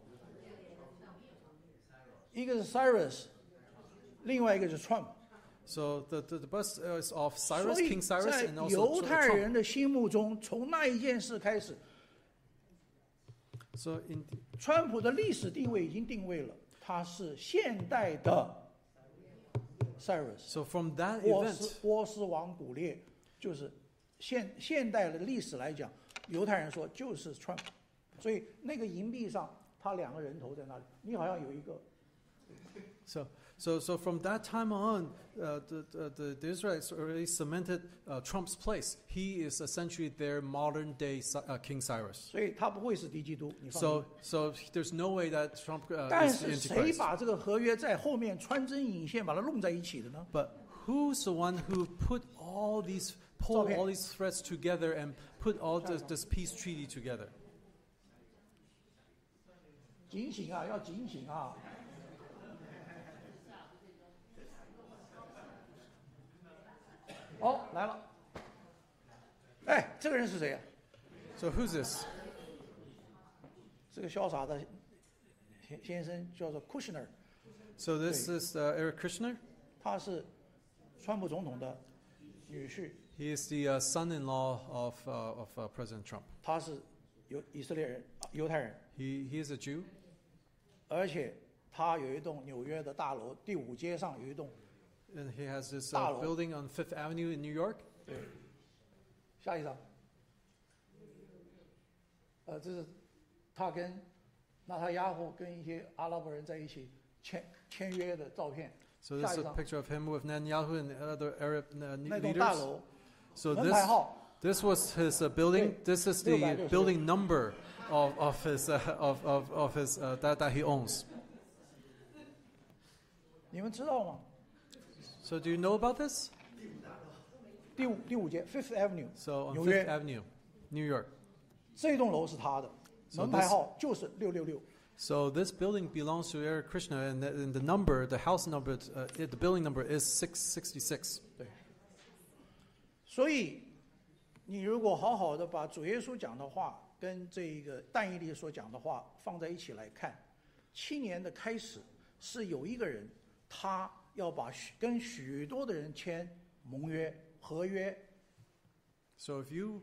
一个是 Cyrus，另外一个是 Trump。 So the bust is of 所 Cyrus, 以 King Cyrus, 在 and also 犹太 Trump. 人的心目中，从那一件事开始， So in 川普的历史地位已经定位了，他是现代的 Cyrus。 so from that 波 event, 斯王古列就是现代的历史来讲，犹太人说就是 Trump， 所以那个银币上他2个人头在那里，你好像有一个。 so from that time on, the Israelites already cemented Trump's place. He is essentially their modern day King Cyrus. 所以他不会是敌基督，你放心。 So there's no way that Trump 但 is the 是谁 Antichrist. 把这个合约在后面穿针引线把它弄在一起的呢？ But who's the one who pull all these threads together and put all this peace treaty together? 警醒啊，要警醒啊！哦，来了。哎，这个人是谁啊？ So who's this? 这个潇洒的先生叫做 Kushner， So this is Eric Kushner. 他是川普总统的女婿， He is the son-in-law of President Trump. 他是以色列人、犹太人， He is a Jew, 而且他有一栋纽约的大楼，第5街上有一栋。 and he has this 大楼。 building on Fifth Avenue in New York. 对，下一张。 这是他跟纳塔亚胡跟一些阿拉伯人在一起签约的照片。 So this is a picture of him with Netanyahu and other Arab 那栋大 leaders. 楼 So 门牌号 this was his building. This is the 666. building number of his that he owns. 你们知道吗？ So do you know about this? 第五街 Fifth Avenue So on 纽 Fifth 约 Avenue, New York. 这栋楼是他的， So 门牌号就是666。 So this building belongs to Eric Krishna, and the number, the house number, the building number is 666. 对，所以你如果好好的把主耶稣讲的话跟这个但以理所讲的话放在一起来看，7年的开始是有一个人，他要把跟许多的人签盟约合约。 So if you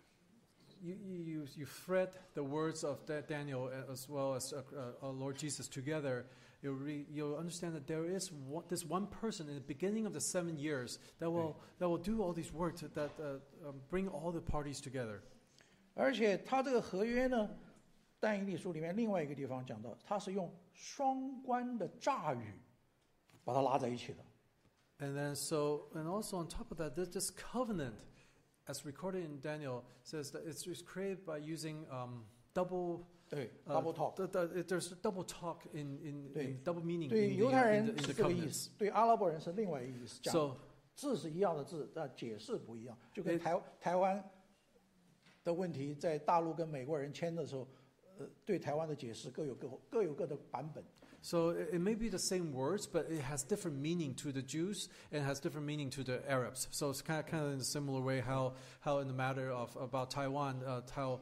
thread the words of Daniel as well as our Lord Jesus together, you'll understand that there is this one person in the beginning of the 7 years that will do all these works that bring all the parties together. 而且他这个合约呢，但以理书里面另外一个地方讲到，他是用双关的诈语把它拉在一起的。 And also on top of that, this covenant, as recorded in Daniel, says that it's created by using double. 对 ，double talk。 There's double talk in 对 double meaning 对 in 犹太 the 人是这个意 covenants. 思，对阿拉伯人是另外一个意思。讲 So 字是一样的字，但解释不一样，就跟台湾的问题，在大陆跟美国人签的时候，对台湾的解释各有各的版本。 So it may be the same words, but it has different meaning to the Jews and has different meaning to the Arabs. So it's kind of in a similar way how in the matter of about Taiwan, how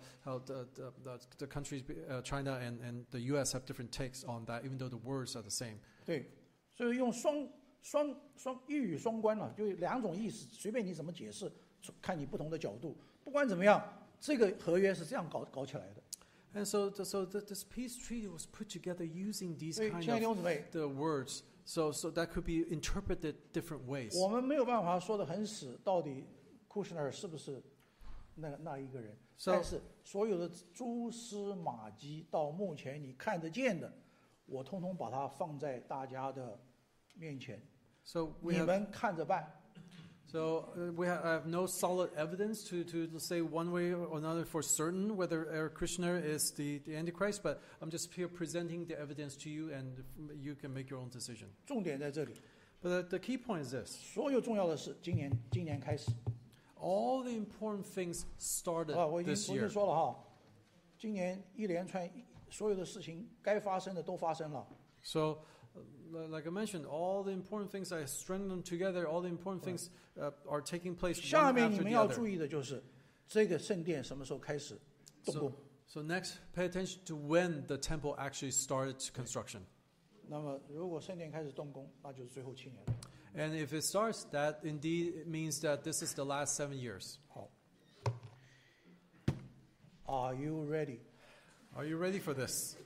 the countries China and the U.S. have different takes on that, even though the words are the same. 对，所以用一语双关了，就两种意思，随便你怎么解释，看你不同的角度。不管怎么样，这个合约是这样搞起来的。 And so this peace treaty was put together using these 所以， kind 亲爱的弟兄 of 姊妹， the words. So that could be interpreted different ways. 我们没有办法说得很死，到底库什纳尔是不是那一个人？ So- 但是所有的蛛丝马迹，到目前你看得见的，我通通把它放在大家的面前， So 你们看着办。 So I have no solid evidence to say one way or another for certain whether Eric Krishna is the Antichrist, but I'm just here presenting the evidence to you, and you can make your own decision. 重点在这里， But the key point is this: 所有重要的事，今年开始 all the important things started 啊，我已 this 经 year. 说了哈，今年一连串所有的事情该发生的都发生了。 So, like I mentioned, all the important things I strung them together. All the important things are taking place 下 one 面你 after 们 the 要 other. 注意的就是这个圣殿什么时候开始动工。 So next, pay attention to when the temple actually started construction. 那么，如果圣殿开始动工，那就是最后7年了。 And if it starts, that indeed it means that this is the last 7 years. 好，Are you ready? Are you ready for this?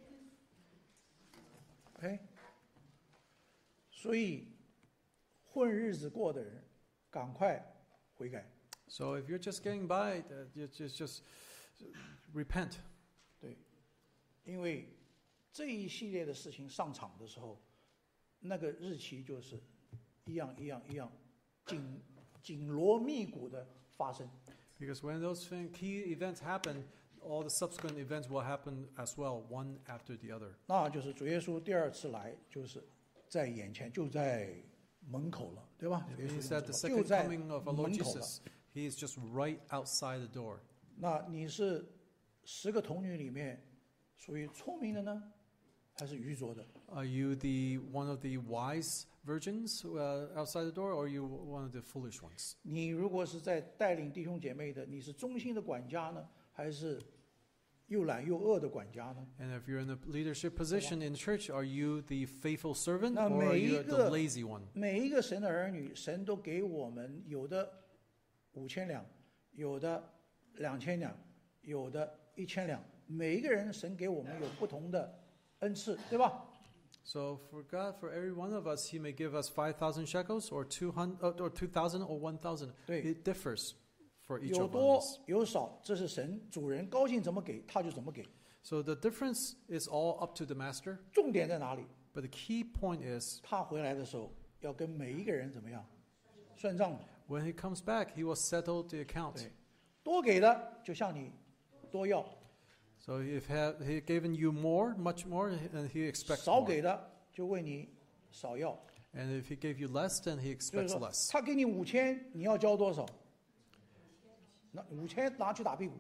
OK。所以，混日子过的人，赶快悔改。 So if you're just getting by, you just repent. 对，因为这一系列的事情上场的时候，那个日期就是一样紧锣密鼓的发生。 Because when those key events happen, all the subsequent events will happen as well, one after the other. 那就是主耶稣第二次来，就是在眼前，就在门口了，对吧？ It 主耶稣 means 这 that 么 the 说就 second 在 coming of our Lord 门口了。 Jesus, He is just right outside the door. 那你是10个童女里面属于聪明的呢，还是愚拙的？ Are you one of the wise virgins outside the door, or are you one of the foolish ones? 你如果是在带领弟兄姐妹的，你是忠心的管家呢，还是又懒又恶的管家呢？ And if you're in a leadership position in church, are you the faithful servant, 那 or are 每一 you 个 the lazy one? 每一个神的儿女，神都给我们有的5000两，有的2000两，有的1000两。每一个人，神给我们有不同的恩赐，对吧？ So for God, for every one of us, He may give us 5,000 shekels, or 2,000, or 1,000. 对。 It differs for each 有 of 多 us. 有少，这是神主人高兴怎么给他就怎么给。 So the difference is all up to the master, 重点在哪里？ but the key point is 他回来的时候要跟每一个人怎么样算账的。 when he comes back, he will settle the account. 对，多给的就向你多要， So if he given you more, much more, and he expects 少 more. 给的就为你少要。 And if he gave you less, then he 所以 expects 说 less. 他给你5000，你要交多少？那5000拿去打屁股。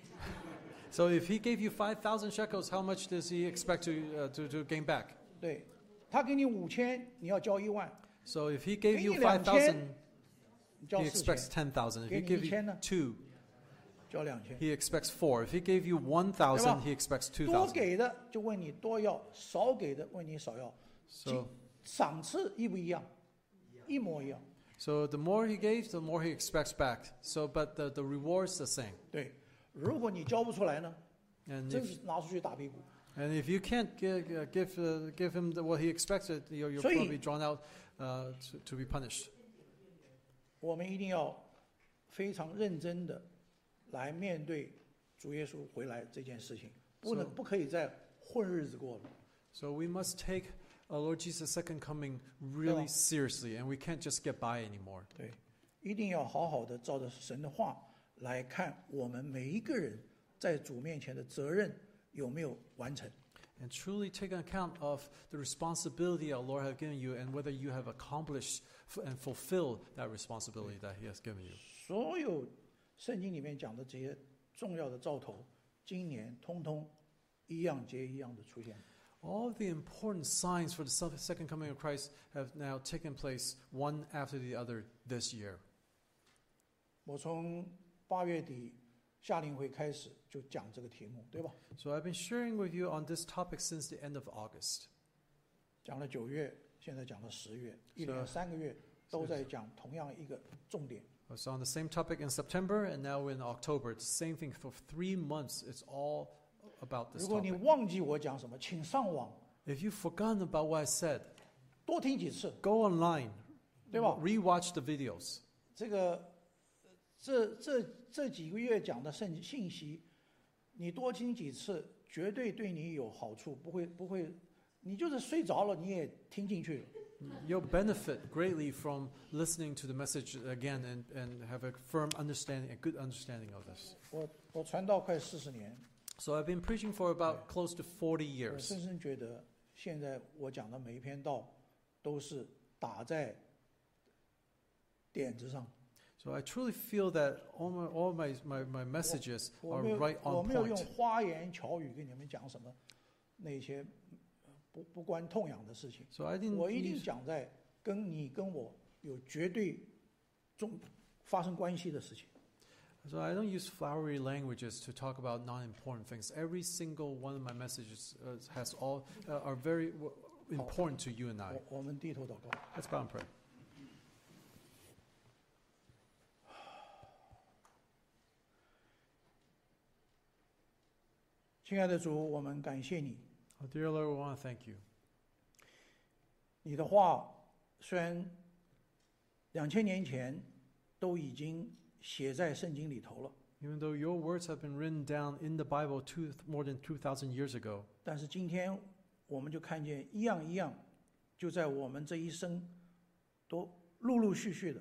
So if he gave you 5,000 shekels, how much does he expect to gain back? 对，他给你5000，你要交1万， So if he gave you 给你2000 5,000, 你交 he expects 4000， 10,000. If he 给你 give you 1000呢？ 2, 交2000。 he expects 4. If he gave you 1,000, 对吧？ he expects 多 2,000. 给的就问你多要，少给的问你少要。 So 赏赐一不一样？一模一样。 So the more he gave, the more he expects back. So, but the reward's the same. 对，如果你交不出来呢， And 真 if, 是拿出去打屁股。 and if you can't give him what he expected, you're 所以- probably drawn out to be punished. 我们一定要非常认真的来面对主耶稣回来这件事情，不可以再混日子过了。 So we must take our Lord Jesus' second coming really seriously, and we can't just get by anymore. 对，一定要好好的照着神的话来看我们每一个人在主面前的责任有没有完成。 And truly take account of the responsibility our Lord has given you and whether you have accomplished and fulfilled that responsibility that He has given you. 所有圣经里面讲的这些重要的兆头，今年通通一样接一样的出现。 All the important signs for the second coming of Christ have now taken place one after the other this year. 我从8月底夏令会开始就讲这个题目，对吧？ So I've been sharing with you on this topic since the end of August. 讲了9月，现在讲到10月，一连3个月都在讲同样一个重点。 I was on the same topic in September, and now we're in October. It's the same thing for 3 months. It's all about this 如果你 topic. 忘记我讲什么，请上网 If you've forgotten about what I said, 多听几次， go online, 对吧？ rewatch the videos. 这几个月讲的信息，你多听几次，绝对对你有好处，不会，你就是睡着了你也听进去了。 You'll benefit greatly from listening to the message again and have a firm understanding, a good understanding of this. 我传道快40年， So I've been preaching for about close to 40 我 years. 深深觉得现在我讲的每一篇道都是打在点子上。 So I truly feel that all my messages 我 are 没有 right 我 on 没有用 point. 花言巧语跟你们讲什么那些不关痛痒的事情， So I didn't 我一定 use, 讲在跟你跟我有绝对发生关系的事情。 so I don't use flowery languages to talk about non-important things. Every single one of my messages has all are very important to you and I. 我们低头祷告。 Let's bow and pray. 亲爱的主，我们感谢你， Oh, dear Lord, we want to thank you. 你的话虽然2000年前都已经写在圣经里头了， Even though your words have been written down in the Bible more than 2,000 years ago, 但是今天我们就看见一样一样，就在我们这一生都陆陆续续的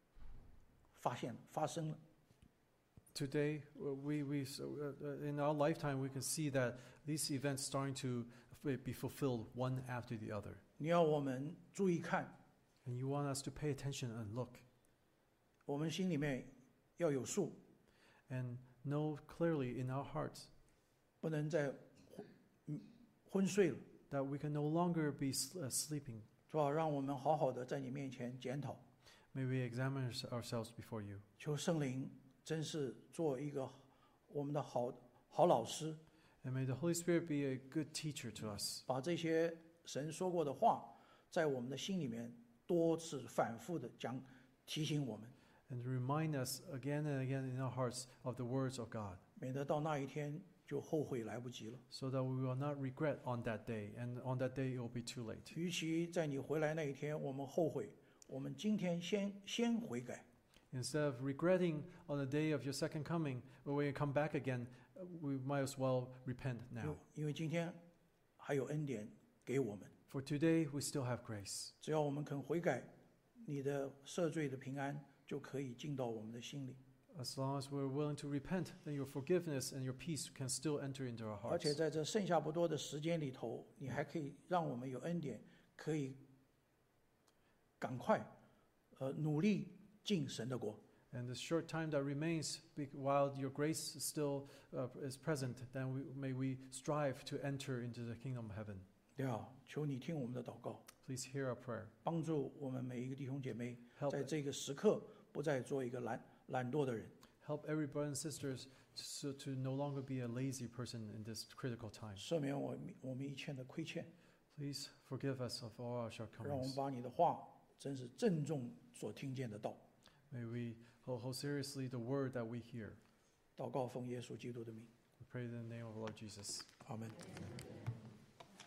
发生了。 today in our lifetime we can see that these events starting to be fulfilled one after the other. 你要我们注意看， And you want us to pay attention and look 我们心里面要有数， and know clearly in our hearts 不能再昏睡了， that we can no longer be sleeping. 是吧？让我们好好的在你面前检讨， May we examine ourselves before you. 求圣灵真是做一个我们的好老师， And may the Holy Spirit be a good teacher to us. 把这些神说过的话，在我们的心里面多次反复的提醒我们， And remind us again and again in our hearts of the words of God, 免得到那一天就后悔来不及了。 so that we will not regret on that day, and on that day it will be too late. 与其在你回来那一天我们后悔，我们今天先悔改， Instead of regretting on the day of your second coming, or when you come back again, we might as well repent 因 now. 因为今天还有恩典给我们， For today, we still have grace. 只要我们肯悔改，你的赦罪的平安就可以进到我们的心里。 As long as we're willing to repent, then your forgiveness and your peace can still enter into our 而且 hearts. 在这剩下不多的时间里头，你还可以让我们有恩典，可以赶快努力进神的国。 And the short time that remains, while your grace still is present, then may we strive to enter into the kingdom of heaven. 对啊，求你听我们的祷告， Please hear our prayer. 帮助我们每一个弟兄姐妹， Help, 在这个时刻不再做一个懒惰的人。 help every brother and sisters to no longer be a lazy person in this critical time. 赦免我们一切的亏欠， Please forgive us of all our 让我们 shortcomings. 把你的话真是郑重所听见的道。 May we hold seriously the word that we hear. 祷告奉耶稣基督的名， We pray in the name of Lord Jesus. 阿门。